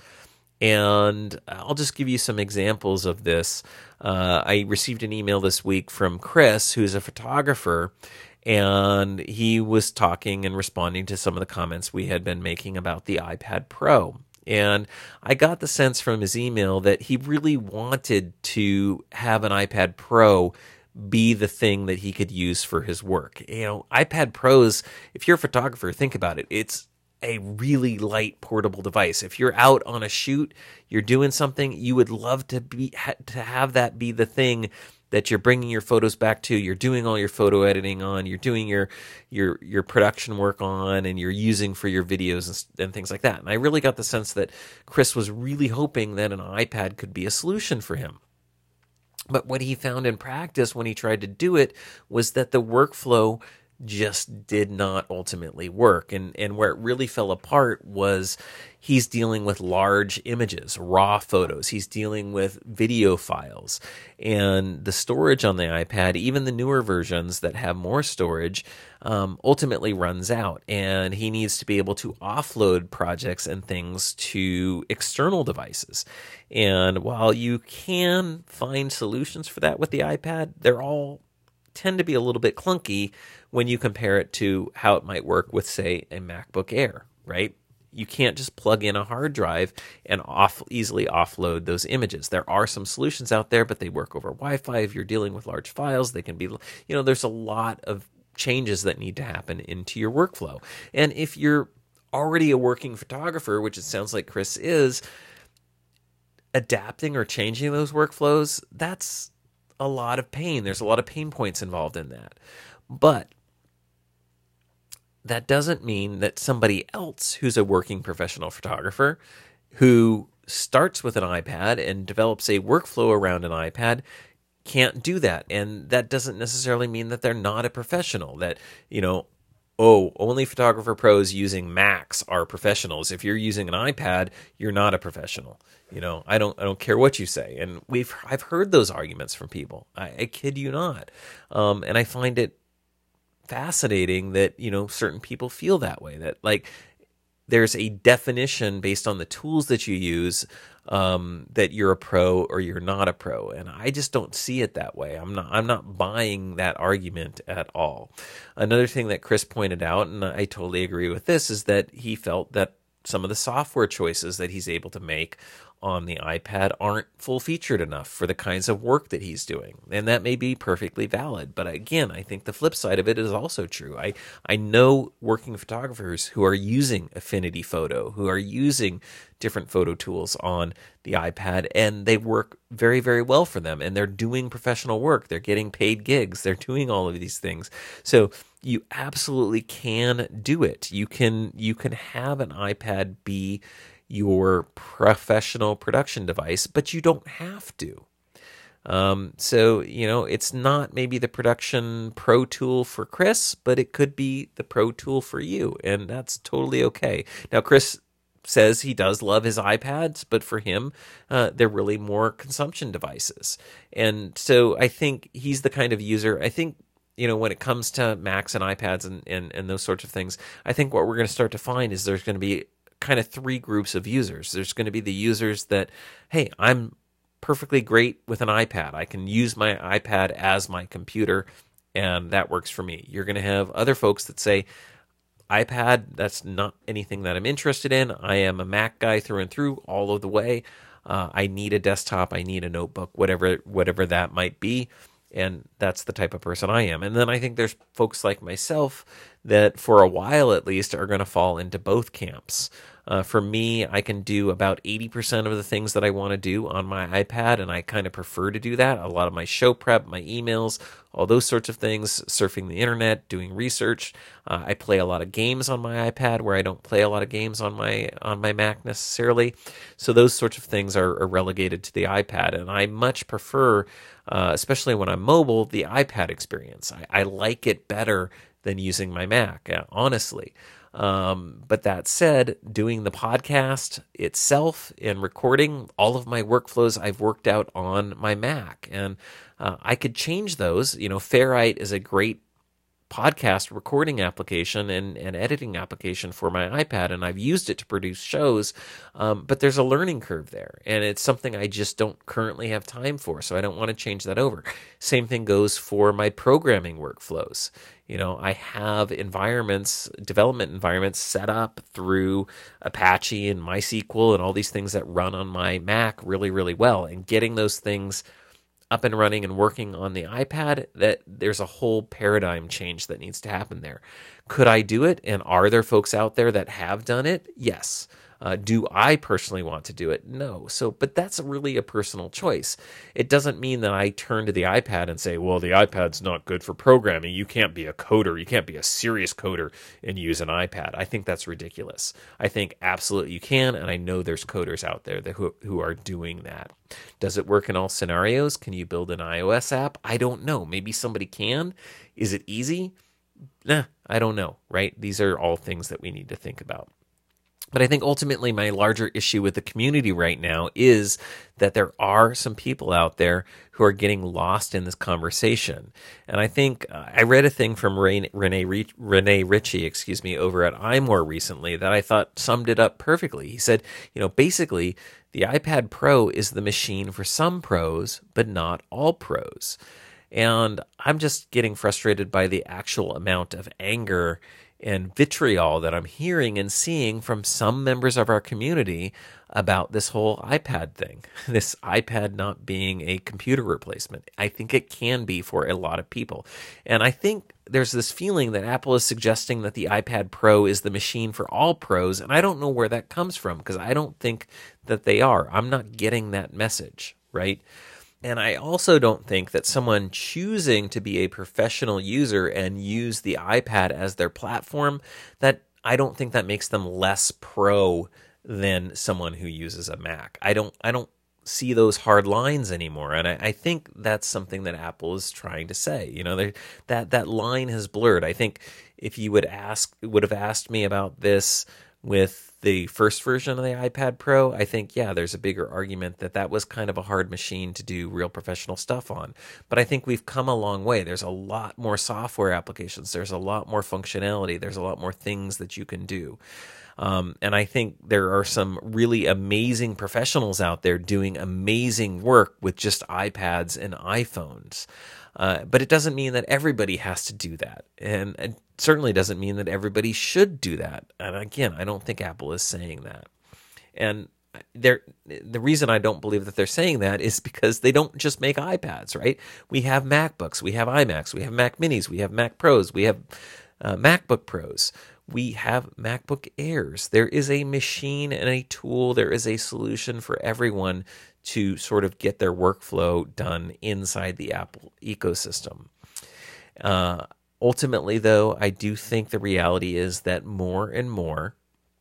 And I'll just give you some examples of this. Uh, I received an email this week from Chris, who's a photographer, and he was talking and responding to some of the comments we had been making about the iPad Pro. And I got the sense from his email that he really wanted to have an iPad Pro be the thing that he could use for his work. You know, iPad Pros, if you're a photographer, think about it. It's a really light portable device. If you're out on a shoot, you're doing something, you would love to be to have that be the thing that you're bringing your photos back to, you're doing all your photo editing on, you're doing your your your production work on, and you're using for your videos and, and things like that. And I really got the sense that Chris was really hoping that an iPad could be a solution for him. But what he found in practice when he tried to do it was that the workflow just did not ultimately work. And and where it really fell apart was he's dealing with large images, raw photos. He's dealing with video files. And the storage on the iPad, even the newer versions that have more storage, um, ultimately runs out. And he needs to be able to offload projects and things to external devices. And while you can find solutions for that with the iPad, they're all tend to be a little bit clunky when you compare it to how it might work with, say, a MacBook Air, right? You can't just plug in a hard drive and off easily offload those images. There are some solutions out there, but they work over Wi-Fi. If you're dealing with large files, they can be, you know, there's a lot of changes that need to happen into your workflow. And if you're already a working photographer, which it sounds like Chris is, adapting or changing those workflows, that's a lot of pain. There's a lot of pain points involved in that. But that doesn't mean that somebody else who's a working professional photographer who starts with an iPad and develops a workflow around an iPad can't do that. And that doesn't necessarily mean that they're not a professional, that, you know, oh, only photographer pros using Macs are professionals. If you're using an iPad, you're not a professional. You know, I don't I don't care what you say. And we've I've heard those arguments from people. I, I kid you not. Um, and I find it fascinating that, you know, certain people feel that way, that like there's a definition based on the tools that you use, um, that you're a pro or you're not a pro. And I just don't see it that way. I'm not I'm not buying that argument at all. Another thing that Chris pointed out, and I totally agree with this, is that he felt that some of the software choices that he's able to make on the iPad aren't full-featured enough for the kinds of work that he's doing. And that may be perfectly valid. But again, I think the flip side of it is also true. I, I know working photographers who are using Affinity Photo, who are using different photo tools on the iPad, and they work very, very well for them. And they're doing professional work. They're getting paid gigs. They're doing all of these things. So you absolutely can do it. You can, you can have an iPad be your professional production device, but you don't have to. Um, so, you know, it's not maybe the production pro tool for Chris, but it could be the pro tool for you, and that's totally okay. Now, Chris says he does love his iPads, but for him, uh, they're really more consumption devices. And so I think he's the kind of user, I think, you know, when it comes to Macs and iPads and, and, and those sorts of things, I think what we're going to start to find is there's going to be kind of three groups of users. There's going to be the users that, hey, I'm perfectly great with an iPad. I can use my iPad as my computer, and that works for me. You're going to have other folks that say, iPad, that's not anything that I'm interested in. I am a Mac guy through and through all of the way. Uh, I need a desktop. I need a notebook, whatever whatever that might be. And that's the type of person I am. And then I think there's folks like myself that for a while at least are going to fall into both camps. Uh, for me, I can do about eighty percent of the things that I want to do on my iPad, and I kind of prefer to do that. A lot of my show prep, my emails, all those sorts of things, surfing the internet, doing research. Uh, I play a lot of games on my iPad where I don't play a lot of games on my on my Mac necessarily. So those sorts of things are, are relegated to the iPad, and I much prefer, uh, especially when I'm mobile, the iPad experience. I, I like it better than using my Mac, uh, honestly. Um, but that said, doing the podcast itself and recording all of my workflows I've worked out on my Mac, and uh, I could change those. You know, Fairite is a great podcast recording application and, and editing application for my iPad, and I've used it to produce shows, um, but there's a learning curve there, and it's something I just don't currently have time for, so I don't want to change that over. Same thing goes for my programming workflows. You know, I have environments, development environments set up through Apache and MySQL and all these things that run on my Mac really, really well, and getting those things up and running and working on the iPad, that there's a whole paradigm change that needs to happen there. Could I do it? And are there folks out there that have done it? Yes. Uh, do I personally want to do it? No. So, but that's really a personal choice. It doesn't mean that I turn to the iPad and say, well, the iPad's not good for programming. You can't be a coder. You can't be a serious coder and use an iPad. I think that's ridiculous. I think absolutely you can, and I know there's coders out there that who, who are doing that. Does it work in all scenarios? Can you build an iOS app? I don't know. Maybe somebody can. Is it easy? Nah, I don't know, right? These are all things that we need to think about. But I think ultimately my larger issue with the community right now is that there are some people out there who are getting lost in this conversation. And I think uh, I read a thing from Rene, Rene, Rene Ritchie, excuse me, over at iMore recently that I thought summed it up perfectly. He said, you know, basically the iPad Pro is the machine for some pros, but not all pros. And I'm just getting frustrated by the actual amount of anger and vitriol that I'm hearing and seeing from some members of our community about this whole iPad thing, this iPad not being a computer replacement. I think it can be for a lot of people. And I think there's this feeling that Apple is suggesting that the iPad Pro is the machine for all pros, and I don't know where that comes from because I don't think that they are. I'm not getting that message, right? And I also don't think that someone choosing to be a professional user and use the iPad as their platform, that I don't think that makes them less pro than someone who uses a Mac. I don't I don't see those hard lines anymore. And I, I think that's something that Apple is trying to say. You know, that that line has blurred. I think if you would ask would have asked me about this with the first version of the iPad Pro, I think, yeah, there's a bigger argument that that was kind of a hard machine to do real professional stuff on. But I think we've come a long way. There's a lot more software applications. There's a lot more functionality. There's a lot more things that you can do. Um, and I think there are some really amazing professionals out there doing amazing work with just iPads and iPhones. Uh, but it doesn't mean that everybody has to do that. And it certainly doesn't mean that everybody should do that. And again, I don't think Apple is saying that. And they're, the reason I don't believe that they're saying that is because they don't just make iPads, right? We have MacBooks, we have iMacs, we have Mac Minis, we have Mac Pros, we have uh, MacBook Pros. We have MacBook Airs. There is a machine and a tool. There is a solution for everyone to sort of get their workflow done inside the Apple ecosystem. Uh, ultimately, though, I do think the reality is that more and more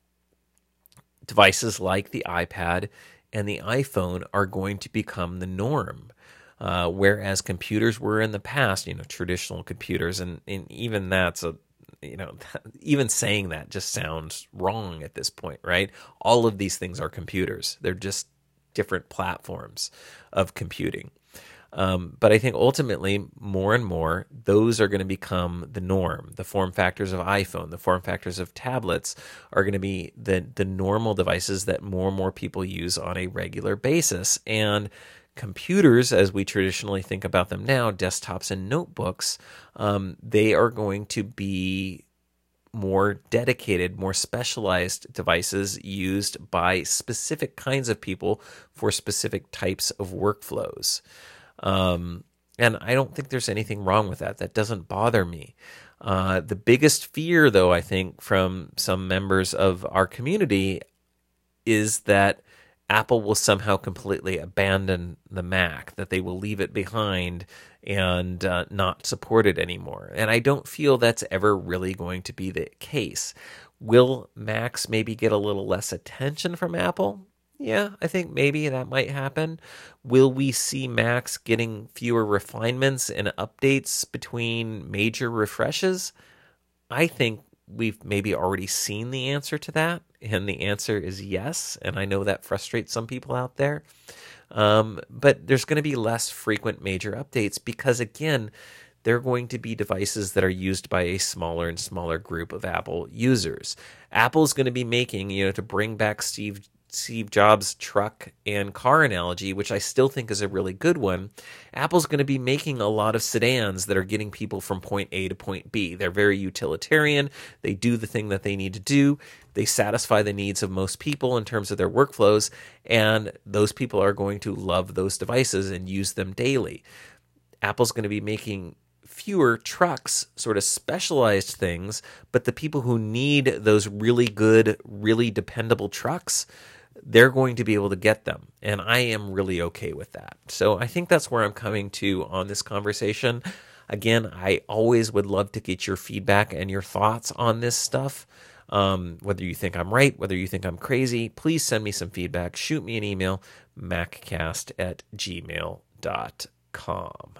devices like the iPad and the iPhone are going to become the norm. Uh, whereas computers were in the past, you know, traditional computers, and, and even that's a You know, even saying that just sounds wrong at this point, right? All of these things are computers. They're just different platforms of computing. Um, but I think ultimately, more and more, those are going to become the norm. The form factors of iPhone, the form factors of tablets are going to be the, the normal devices that more and more people use on a regular basis. And computers, as we traditionally think about them now, desktops and notebooks, um, they are going to be more dedicated, more specialized devices used by specific kinds of people for specific types of workflows. Um, And I don't think there's anything wrong with that. That doesn't bother me. Uh, the biggest fear, though, I think, from some members of our community is that Apple will somehow completely abandon the Mac, that they will leave it behind and uh, not support it anymore. And I don't feel that's ever really going to be the case. Will Macs maybe get a little less attention from Apple? Yeah, I think maybe that might happen. Will we see Macs getting fewer refinements and updates between major refreshes? I think we've maybe already seen the answer to that, and the answer is yes, and I know that frustrates some people out there. Um, but there's going to be less frequent major updates because, again, they're going to be devices that are used by a smaller and smaller group of Apple users. Apple's going to be making, you know, to bring back Steve Steve Jobs' truck and car analogy, which I still think is a really good one. Apple's going to be making a lot of sedans that are getting people from point A to point B. They're very utilitarian. They do the thing that they need to do. They satisfy the needs of most people in terms of their workflows, and those people are going to love those devices and use them daily. Apple's going to be making fewer trucks, sort of specialized things, but the people who need those really good, really dependable trucks, they're going to be able to get them. And I am really okay with that. So I think that's where I'm coming to on this conversation. Again, I always would love to get your feedback and your thoughts on this stuff. Um, whether you think I'm right, whether you think I'm crazy, please send me some feedback. Shoot me an email, maccast at gmail dot com.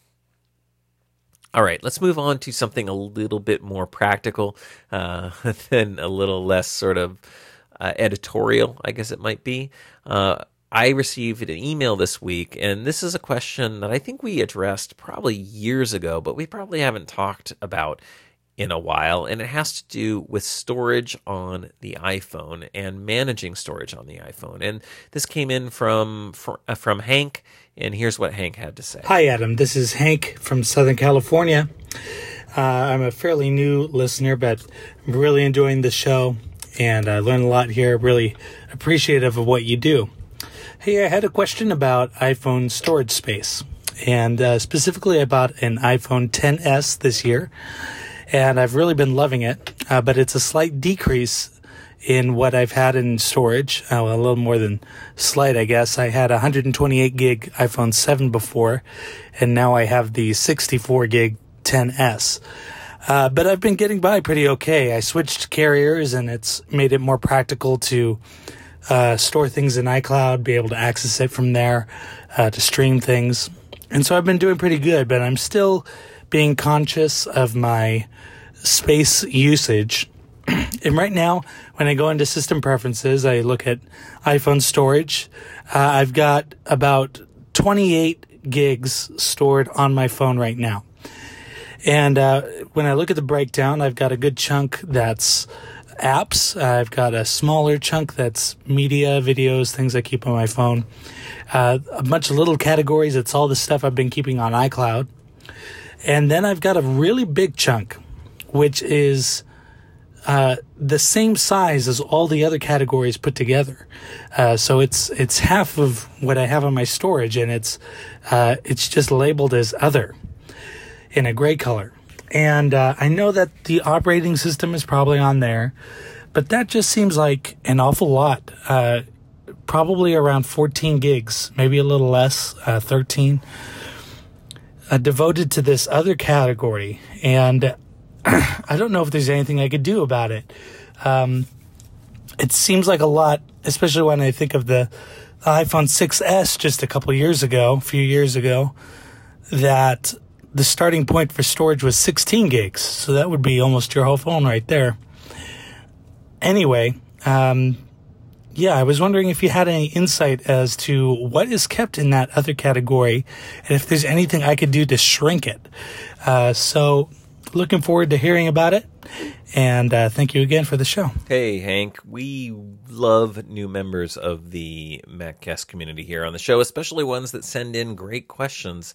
All right, let's move on to something a little bit more practical uh, than a little less sort of uh, editorial, I guess it might be. Uh, I received an email this week, and this is a question that I think we addressed probably years ago, but we probably haven't talked about in a while, and it has to do with storage on the iPhone and managing storage on the iPhone. And this came in from from Hank, and here's what Hank had to say. Hi, Adam. This is Hank from Southern California. Uh, I'm a fairly new listener, but I'm really enjoying the show, and I learned a lot here. Really appreciative of what you do. Hey, I had a question about iPhone storage space, and uh, specifically I bought an iPhone X S this year, and I've really been loving it, uh, but it's a slight decrease in what I've had in storage. Uh, well, a little more than slight, I guess. I had a one hundred twenty-eight gig iPhone seven before, and now I have the sixty-four gig X S. Uh, but I've been getting by pretty okay. I switched carriers, and it's made it more practical to uh, store things in iCloud, be able to access it from there, uh, to stream things. And so I've been doing pretty good, but I'm still being conscious of my space usage. And right now, when I go into system preferences, I look at iPhone storage. Uh, I've got about twenty-eight gigs stored on my phone right now. And uh, when I look at the breakdown, I've got a good chunk that's apps. Uh, I've got a smaller chunk that's media, videos, things I keep on my phone. Uh, a bunch of little categories. It's all the stuff I've been keeping on iCloud. And then I've got a really big chunk, which is uh, the same size as all the other categories put together. Uh, so it's it's half of what I have on my storage, and it's uh, it's just labeled as other in a gray color. And uh, I know that the operating system is probably on there, but that just seems like an awful lot. Uh, probably around fourteen gigs, maybe a little less, uh, thirteen. Uh, devoted to this other category, and I don't know if there's anything I could do about it. Um, it seems like a lot, especially when I think of the iPhone six S just a couple years ago, a few years ago, that the starting point for storage was sixteen gigs, so that would be almost your whole phone right there. Anyway, um, yeah, I was wondering if you had any insight as to what is kept in that other category and if there's anything I could do to shrink it. Uh, so looking forward to hearing about it. And uh, thank you again for the show. Hey, Hank. We love new members of the MacCast community here on the show, especially ones that send in great questions.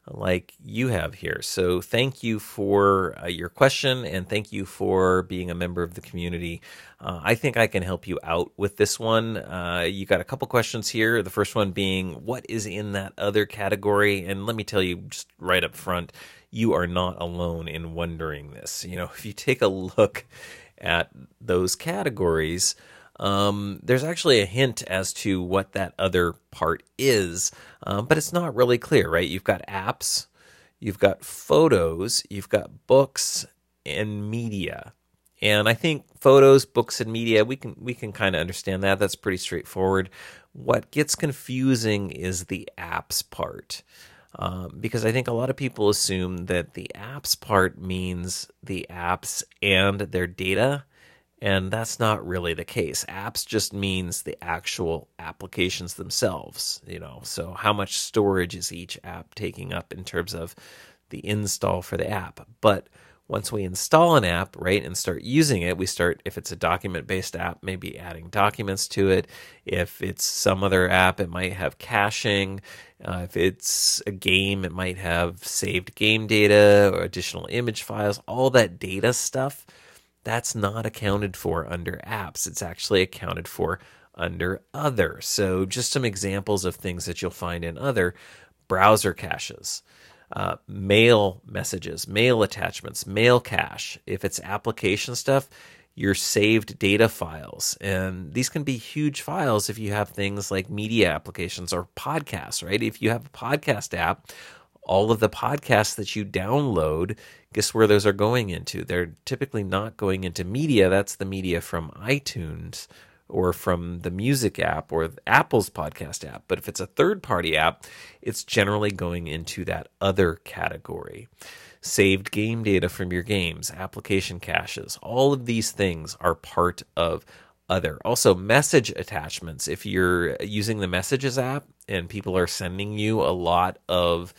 like you have here. So thank you for uh, your question, and thank you for being a member of the community. Uh, I think I can help you out with this one. Uh, you got a couple questions here. The first one being, what is in that other category? And let me tell you just right up front, you are not alone in wondering this. You know, if you take a look at those categories, Um, there's actually a hint as to what that other part is, um, but it's not really clear, right? You've got apps, you've got photos, you've got books and media. And I think photos, books, and media, we can we can kind of understand that. That's pretty straightforward. What gets confusing is the apps part. Um, because I think a lot of people assume that the apps part means the apps and their data. And that's not really the case. Apps just means the actual applications themselves, you know. So how much storage is each app taking up in terms of the install for the app? But once we install an app, right, and start using it, we start, if it's a document-based app, maybe adding documents to it. If it's some other app, it might have caching. Uh, if it's a game, it might have saved game data or additional image files. All that data stuff, that's not accounted for under apps. It's actually accounted for under other. So just some examples of things that you'll find in other: browser caches, uh, mail messages, mail attachments, mail cache. If it's application stuff, your saved data files. And these can be huge files if you have things like media applications or podcasts, right? If you have a podcast app, all of the podcasts that you download, guess where those are going into? They're typically not going into media. That's the media from iTunes or from the music app or Apple's podcast app. But if it's a third-party app, it's generally going into that other category. Saved game data from your games, application caches, all of these things are part of other. Also, message attachments. If you're using the Messages app and people are sending you a lot of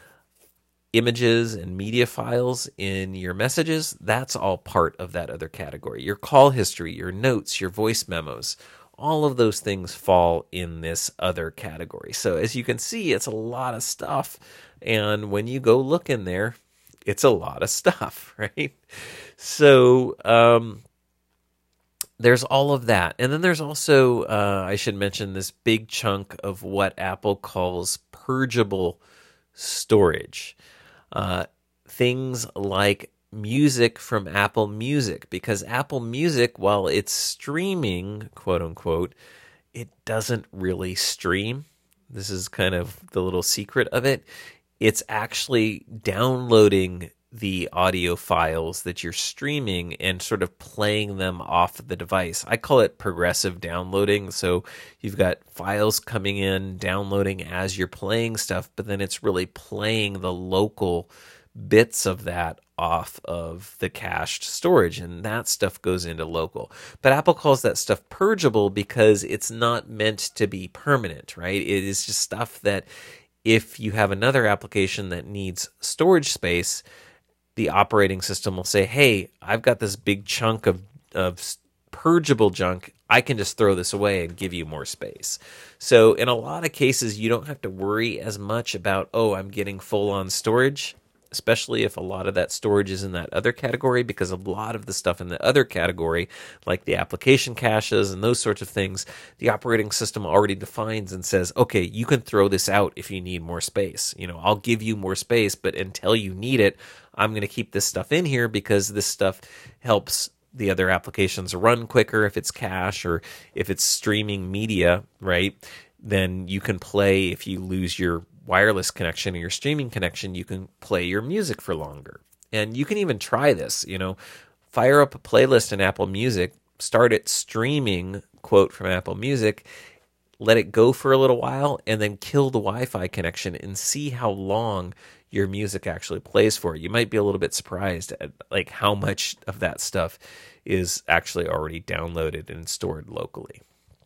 images and media files in your messages, that's all part of that other category. Your call history, your notes, your voice memos, all of those things fall in this other category. So as you can see, it's a lot of stuff. And when you go look in there, it's a lot of stuff, right? So um, there's all of that. And then there's also, uh, I should mention, this big chunk of what Apple calls purgeable storage. Uh, things like music from Apple Music, because Apple Music, while it's streaming, quote unquote, it doesn't really stream. This is kind of the little secret of it. It's actually downloading the audio files that you're streaming and sort of playing them off the device. I call it progressive downloading. So you've got files coming in, downloading as you're playing stuff, but then it's really playing the local bits of that off of the cached storage, and that stuff goes into local. But Apple calls that stuff purgeable because it's not meant to be permanent, right? It is just stuff that if you have another application that needs storage space, the operating system will say, hey, I've got this big chunk of, of purgeable junk. I can just throw this away and give you more space. So in a lot of cases, you don't have to worry as much about, oh, I'm getting full on storage, especially if a lot of that storage is in that other category, because a lot of the stuff in the other category, like the application caches and those sorts of things, the operating system already defines and says, okay, you can throw this out if you need more space. You know, I'll give you more space, but until you need it, I'm going to keep this stuff in here because this stuff helps the other applications run quicker if it's cache or if it's streaming media, right? Then you can play, if you lose your wireless connection or your streaming connection, you can play your music for longer. And you can even try this, you know, fire up a playlist in Apple Music, start it streaming, quote, from Apple Music, let it go for a little while, and then kill the Wi-Fi connection and see how long your music actually plays for. You might be a little bit surprised at like how much of that stuff is actually already downloaded and stored locally.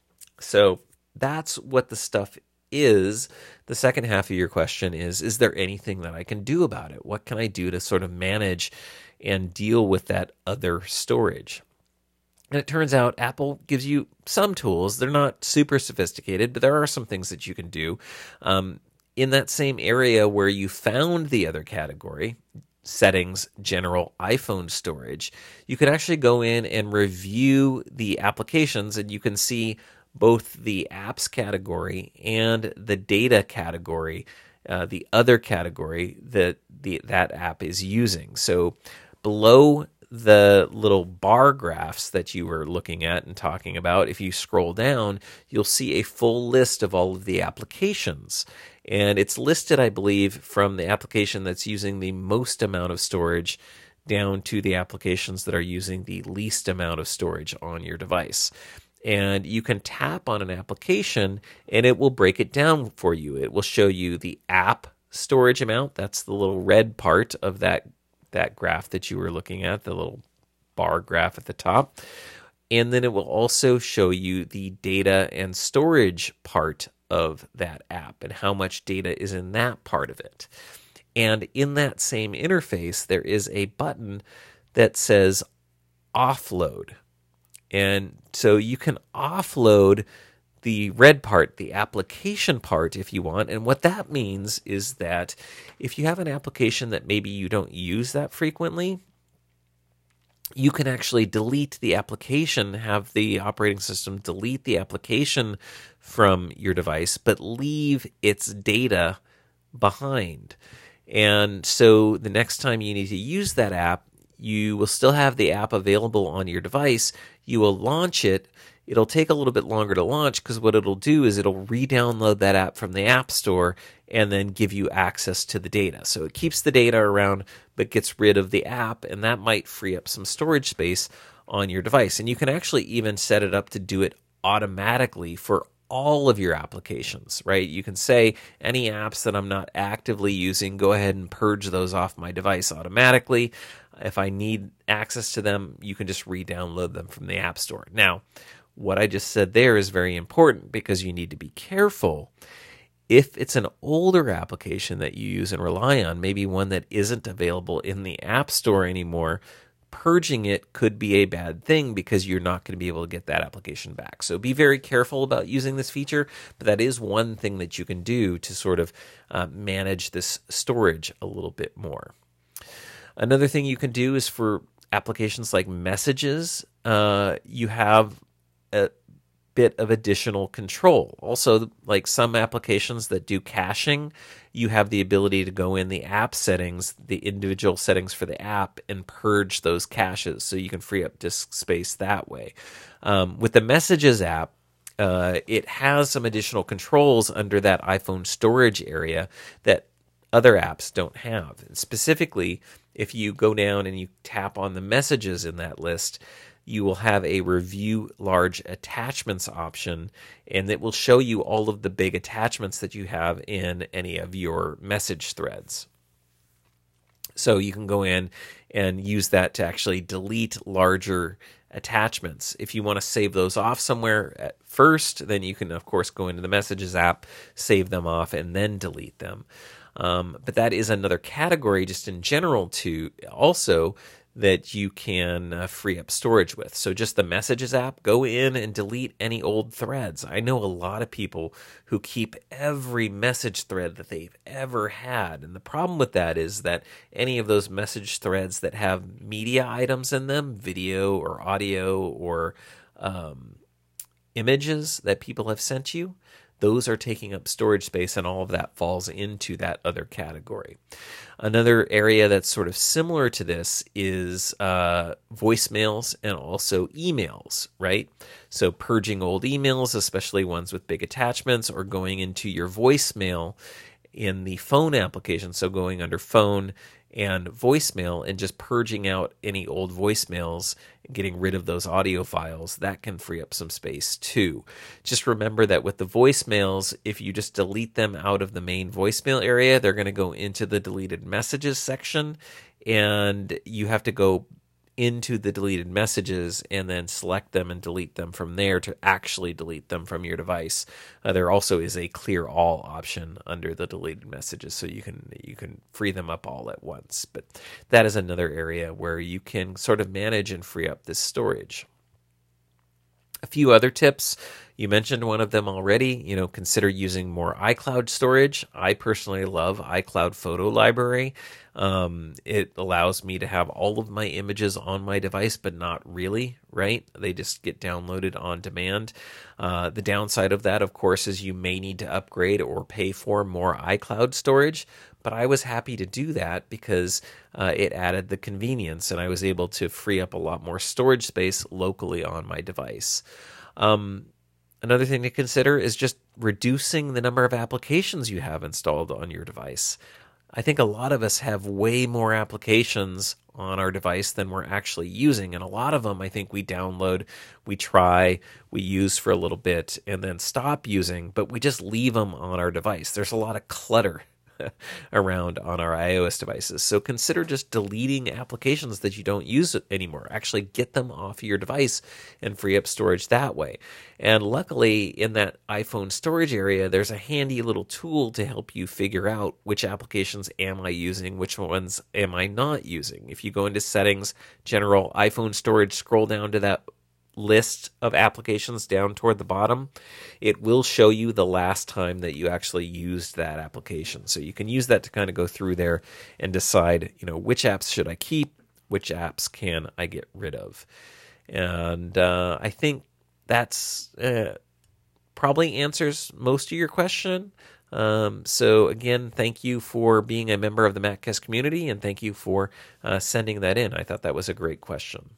So that's what the stuff is. The second half of your question is, is there anything that I can do about it? What can I do to sort of manage and deal with that other storage? And it turns out Apple gives you some tools. They're not super sophisticated, but there are some things that you can do. Um, in that same area where you found the other category, settings, general iPhone storage, you can actually go in and review the applications, and you can see both the apps category and the data category, uh, the other category that the that app is using. So below the little bar graphs that you were looking at and talking about, if you scroll down, you'll see a full list of all of the applications. And it's listed, I believe, from the application that's using the most amount of storage down to the applications that are using the least amount of storage on your device. And you can tap on an application and it will break it down for you. It will show you the app storage amount. That's the little red part of that that graph that you were looking at, the little bar graph at the top. And then it will also show you the data and storage part of that app and how much data is in that part of it. And in that same interface, there is a button that says offload. And so you can offload the red part, the application part, if you want. And what that means is that if you have an application that maybe you don't use that frequently, you can actually delete the application, have the operating system delete the application from your device, but leave its data behind. And so the next time you need to use that app, you will still have the app available on your device. You will launch it. It'll take a little bit longer to launch because what it'll do is it'll re-download that app from the App Store and then give you access to the data. So it keeps the data around but gets rid of the app, and that might free up some storage space on your device. And you can actually even set it up to do it automatically for all of your applications, right? You can say any apps that I'm not actively using, go ahead and purge those off my device automatically. If I need access to them, you can just re-download them from the App Store. Now, what I just said there is very important because you need to be careful. If it's an older application that you use and rely on, maybe one that isn't available in the App Store anymore, purging it could be a bad thing because you're not going to be able to get that application back. So be very careful about using this feature, but that is one thing that you can do to sort of uh, manage this storage a little bit more. Another thing you can do is for applications like Messages, uh, you have a bit of additional control. Also, like some applications that do caching, you have the ability to go in the app settings, the individual settings for the app, and purge those caches so you can free up disk space that way. Um, with the Messages app, uh, it has some additional controls under that iPhone storage area that other apps don't have. And specifically, if you go down and you tap on the messages in that list, you will have a review large attachments option, and it will show you all of the big attachments that you have in any of your message threads. So you can go in and use that to actually delete larger attachments. If you want to save those off somewhere at first, then you can, of course, go into the Messages app, save them off, and then delete them. Um, but that is another category just in general too, also, that you can uh, free up storage with. So just the Messages app, go in and delete any old threads. I know a lot of people who keep every message thread that they've ever had. And the problem with that is that any of those message threads that have media items in them, video or audio or um, images that people have sent you, those are taking up storage space, and all of that falls into that other category. Another area that's sort of similar to this is uh, voicemails and also emails, right? So purging old emails, especially ones with big attachments, or going into your voicemail in the phone application. So going under phone and voicemail and just purging out any old voicemails and getting rid of those audio files, that can free up some space too. Just remember that with the voicemails, if you just delete them out of the main voicemail area, they're going to go into the deleted messages section, and you have to go into the deleted messages and then select them and delete them from there to actually delete them from your device. Uh, there also is a clear all option under the deleted messages, so you can you can free them up all at once. But that is another area where you can sort of manage and free up this storage. A few other tips. You mentioned one of them already. You know, consider using more iCloud storage. I personally love iCloud Photo Library. Um, it allows me to have all of my images on my device, but not really, right? They just get downloaded on demand. Uh, the downside of that, of course, is you may need to upgrade or pay for more iCloud storage. But I was happy to do that because uh, it added the convenience, and I was able to free up a lot more storage space locally on my device. Um, another thing to consider is just reducing the number of applications you have installed on your device. I think a lot of us have way more applications on our device than we're actually using, and a lot of them I think we download, we try, we use for a little bit, and then stop using, but we just leave them on our device. There's a lot of clutter around on our iOS devices. So consider just deleting applications that you don't use anymore. Actually get them off of your device and free up storage that way. And luckily, in that iPhone storage area, there's a handy little tool to help you figure out which applications am I using, which ones am I not using. If you go into Settings, General, iPhone Storage, scroll down to that list of applications down toward the bottom, it will show you the last time that you actually used that application. So you can use that to kind of go through there and decide, you know, which apps should I keep, which apps can I get rid of. And uh, I think that's uh, probably answers most of your question. Um, so again, thank you for being a member of the MacCast community, and thank you for uh, sending that in. I thought that was a great question.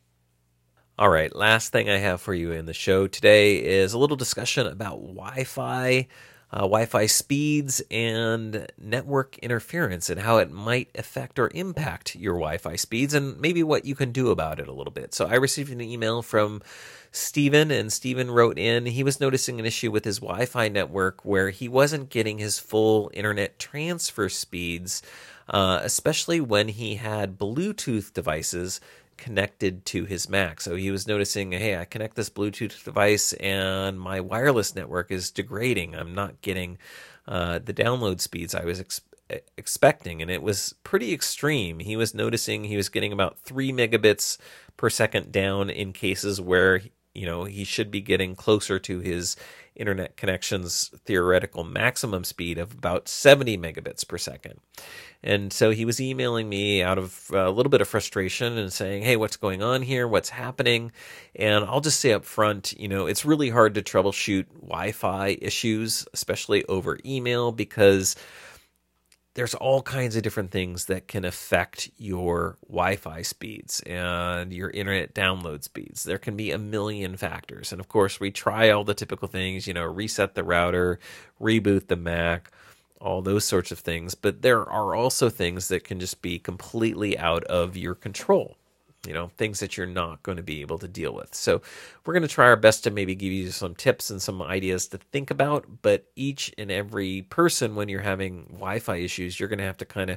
All right, last thing I have for you in the show today is a little discussion about Wi-Fi, uh, Wi-Fi speeds, and network interference, and how it might affect or impact your Wi-Fi speeds, and maybe what you can do about it a little bit. So I received an email from Steven, and Steven wrote in, he was noticing an issue with his Wi-Fi network where he wasn't getting his full internet transfer speeds, uh, especially when he had Bluetooth devices connected to his Mac. So he was noticing, hey, I connect this Bluetooth device and my wireless network is degrading. I'm not getting uh, the download speeds I was ex- expecting, and it was pretty extreme. He was noticing he was getting about three megabits per second down in cases where, you know, he should be getting closer to his internet connection's theoretical maximum speed of about seventy megabits per second. And so he was emailing me out of a little bit of frustration and saying, hey, what's going on here? What's happening? And I'll just say up front, you know, it's really hard to troubleshoot Wi-Fi issues, especially over email, because there's all kinds of different things that can affect your Wi-Fi speeds and your internet download speeds. There can be a million factors. And of course, we try all the typical things, you know, reset the router, reboot the Mac, all those sorts of things. But there are also things that can just be completely out of your control. You know, things that you're not going to be able to deal with. So we're going to try our best to maybe give you some tips and some ideas to think about. But each and every person, when you're having Wi-Fi issues, you're going to have to kind of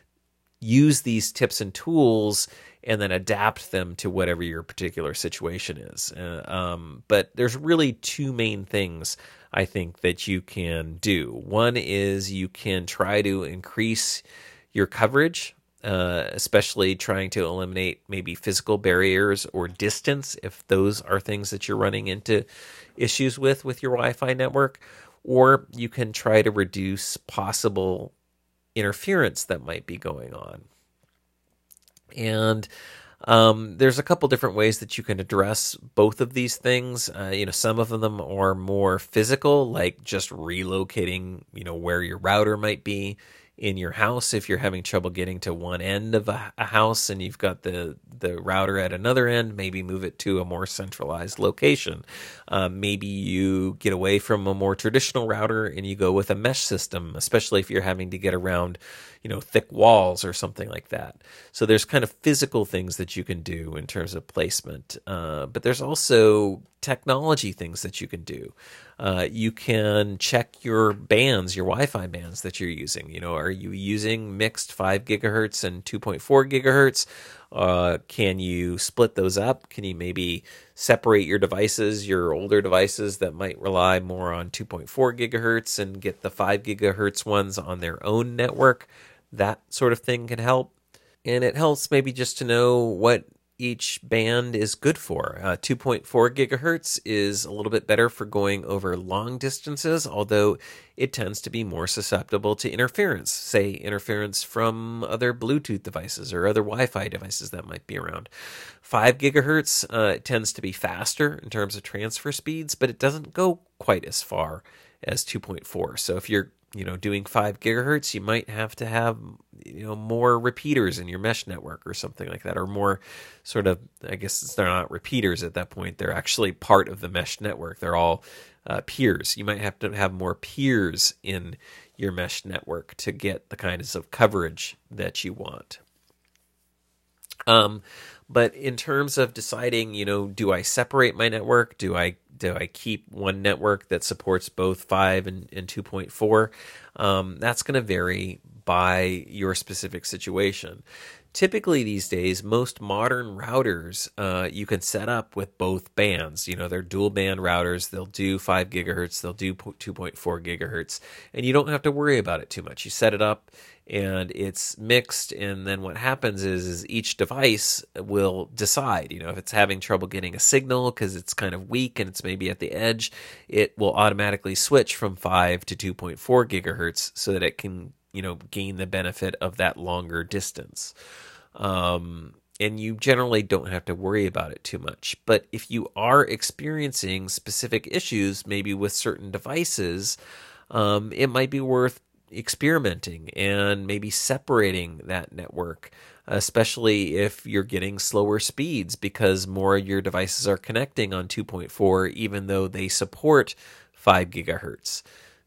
use these tips and tools and then adapt them to whatever your particular situation is. Uh, um, but there's really two main things I think that you can do. One is you can try to increase your coverage, Uh, especially trying to eliminate maybe physical barriers or distance, if those are things that you're running into issues with with your Wi-Fi network. Or you can try to reduce possible interference that might be going on. And um, there's a couple different ways that you can address both of these things. Uh, you know, some of them are more physical, like just relocating, you know, where your router might be in your house. If you're having trouble getting to one end of a, a house and you've got the, the router at another end, maybe move it to a more centralized location. Um, maybe you get away from a more traditional router and you go with a mesh system, especially if you're having to get around, you know, thick walls or something like that. So there's kind of physical things that you can do in terms of placement. Uh, but there's also technology things that you can do. Uh, you can check your bands, your Wi-Fi bands that you're using. You know, are you using mixed five gigahertz and two point four gigahertz? Uh, can you split those up? Can you maybe separate your devices, your older devices that might rely more on two point four gigahertz, and get the five gigahertz ones on their own network? That sort of thing can help. And it helps maybe just to know what each band is good for. Uh, two point four gigahertz is a little bit better for going over long distances, although it tends to be more susceptible to interference, say interference from other Bluetooth devices or other Wi-Fi devices that might be around. five gigahertz uh, tends to be faster in terms of transfer speeds, but it doesn't go quite as far as two point four. So if you're you know, doing five gigahertz, you might have to have, you know, more repeaters in your mesh network or something like that, or more sort of, I guess they're not repeaters at that point. They're actually part of the mesh network. They're all uh, peers. You might have to have more peers in your mesh network to get the kinds of coverage that you want. Um, but in terms of deciding, you know, do I separate my network? Do I do I keep one network that supports both five and, and two point four? Um, that's going to vary by your specific situation. Typically these days, most modern routers uh, you can set up with both bands. You know, they're dual band routers. They'll do five gigahertz. They'll do two point four gigahertz. And you don't have to worry about it too much. You set it up and it's mixed. And then what happens is, is each device will decide, you know, if it's having trouble getting a signal because it's kind of weak and it's maybe at the edge, it will automatically switch from five to two point four gigahertz so that it can, you know, gain the benefit of that longer distance. Um, and you generally don't have to worry about it too much. But if you are experiencing specific issues, maybe with certain devices, um, it might be worth experimenting and maybe separating that network, especially if you're getting slower speeds because more of your devices are connecting on two point four, even though they support five gigahertz.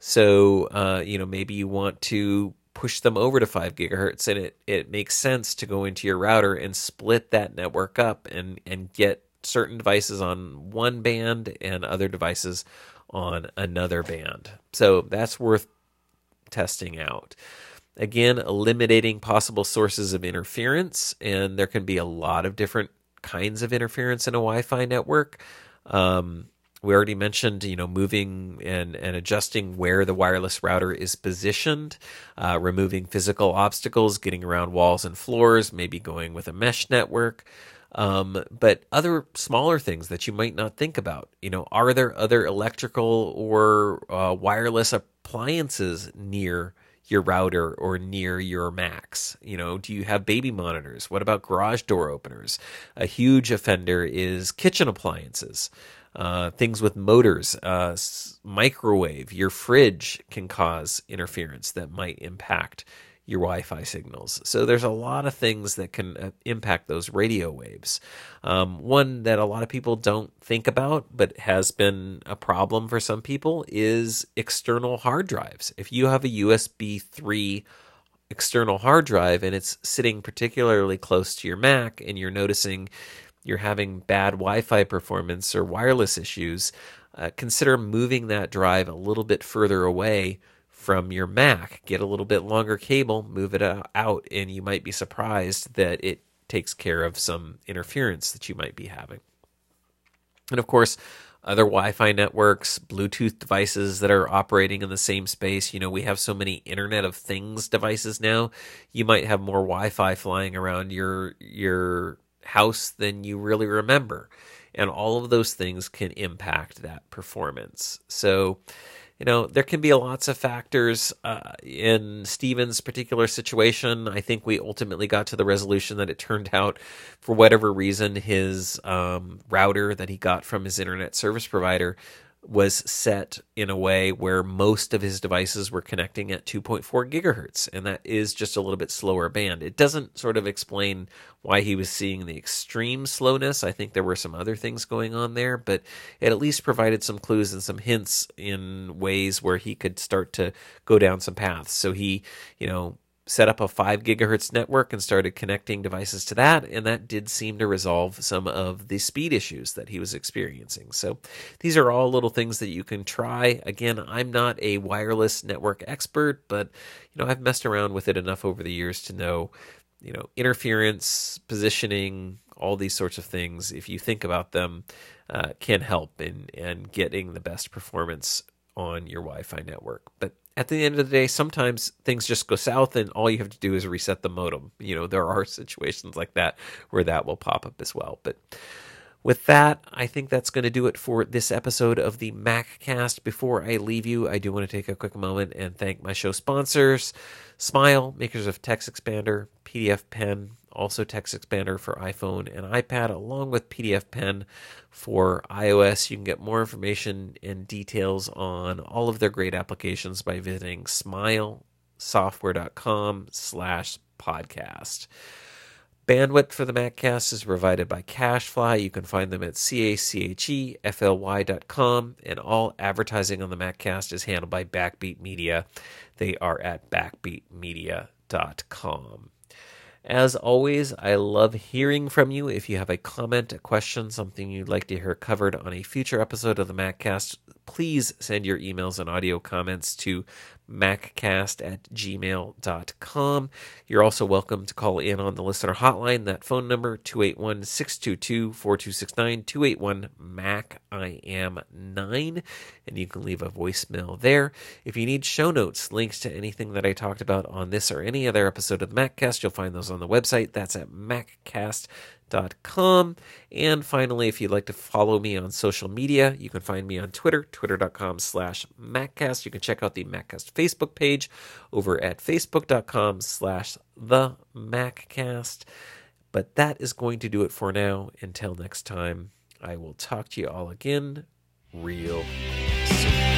So, uh, you know, maybe you want to push them over to five gigahertz, and it, it makes sense to go into your router and split that network up and, and get certain devices on one band and other devices on another band. So that's worth testing out. Again, eliminating possible sources of interference, and there can be a lot of different kinds of interference in a Wi-Fi network. Um, We already mentioned, you know, moving and, and adjusting where the wireless router is positioned, uh, removing physical obstacles, getting around walls and floors, maybe going with a mesh network. Um, but other smaller things that you might not think about, you know, are there other electrical or uh, wireless appliances near your router or near your Macs? You know, do you have baby monitors? What about garage door openers? A huge offender is kitchen appliances. Uh, things with motors, uh, microwave, your fridge can cause interference that might impact your Wi-Fi signals. So there's a lot of things that can uh, impact those radio waves. Um, one that a lot of people don't think about, but has been a problem for some people, is external hard drives. If you have a U S B three external hard drive and it's sitting particularly close to your Mac and you're noticing you're having bad Wi-Fi performance or wireless issues, uh, consider moving that drive a little bit further away from your Mac. Get a little bit longer cable, move it out, and you might be surprised that it takes care of some interference that you might be having. And of course, other Wi-Fi networks, Bluetooth devices that are operating in the same space. You know, we have so many Internet of Things devices now. You might have more Wi-Fi flying around your your house than you really remember. And all of those things can impact that performance. So, you know, there can be lots of factors. Uh, in Steven's particular situation, I think we ultimately got to the resolution that it turned out, for whatever reason, his um, router that he got from his internet service provider was set in a way where most of his devices were connecting at two point four gigahertz, and that is just a little bit slower band. It doesn't sort of explain why he was seeing the extreme slowness. I think there were some other things going on there, but it at least provided some clues and some hints in ways where he could start to go down some paths. So he, you know, set up a five gigahertz network and started connecting devices to that, and that did seem to resolve some of the speed issues that he was experiencing. So these are all little things that you can try. Again, I'm not a wireless network expert, but you know, I've messed around with it enough over the years to know, you know, interference, positioning, all these sorts of things, if you think about them, uh, can help in, in getting the best performance on your Wi-Fi network. But at the end of the day, sometimes things just go south and all you have to do is reset the modem. You know, there are situations like that where that will pop up as well. But with that, I think that's going to do it for this episode of the MacCast. Before I leave you, I do want to take a quick moment and thank my show sponsors, Smile, makers of TextExpander, P D F Pen, also TextExpander for iPhone and iPad, along with P D F Pen for iOS. You can get more information and details on all of their great applications by visiting smilesoftware.com slash podcast. Bandwidth for the MacCast is provided by CacheFly. You can find them at C A C H E F L Y dot com, and all advertising on the MacCast is handled by Backbeat Media. They are at backbeat media dot com. As always, I love hearing from you. If you have a comment, a question, something you'd like to hear covered on a future episode of the MacCast, please send your emails and audio comments to maccast at gmail dot com. You're also welcome to call in on the listener hotline. That phone number, two eight one, six two two, four two six nine, two eight one, M A C, I am nine, and you can leave a voicemail there. If you need show notes, links to anything that I talked about on this or any other episode of the MacCast, you'll find those on the website. That's at maccast dot com. And finally, if you'd like to follow me on social media, you can find me on Twitter, twitter.com slash MacCast. You can check out the MacCast Facebook page over at facebook.com slash the MacCast. But that is going to do it for now. Until next time, I will talk to you all again real soon.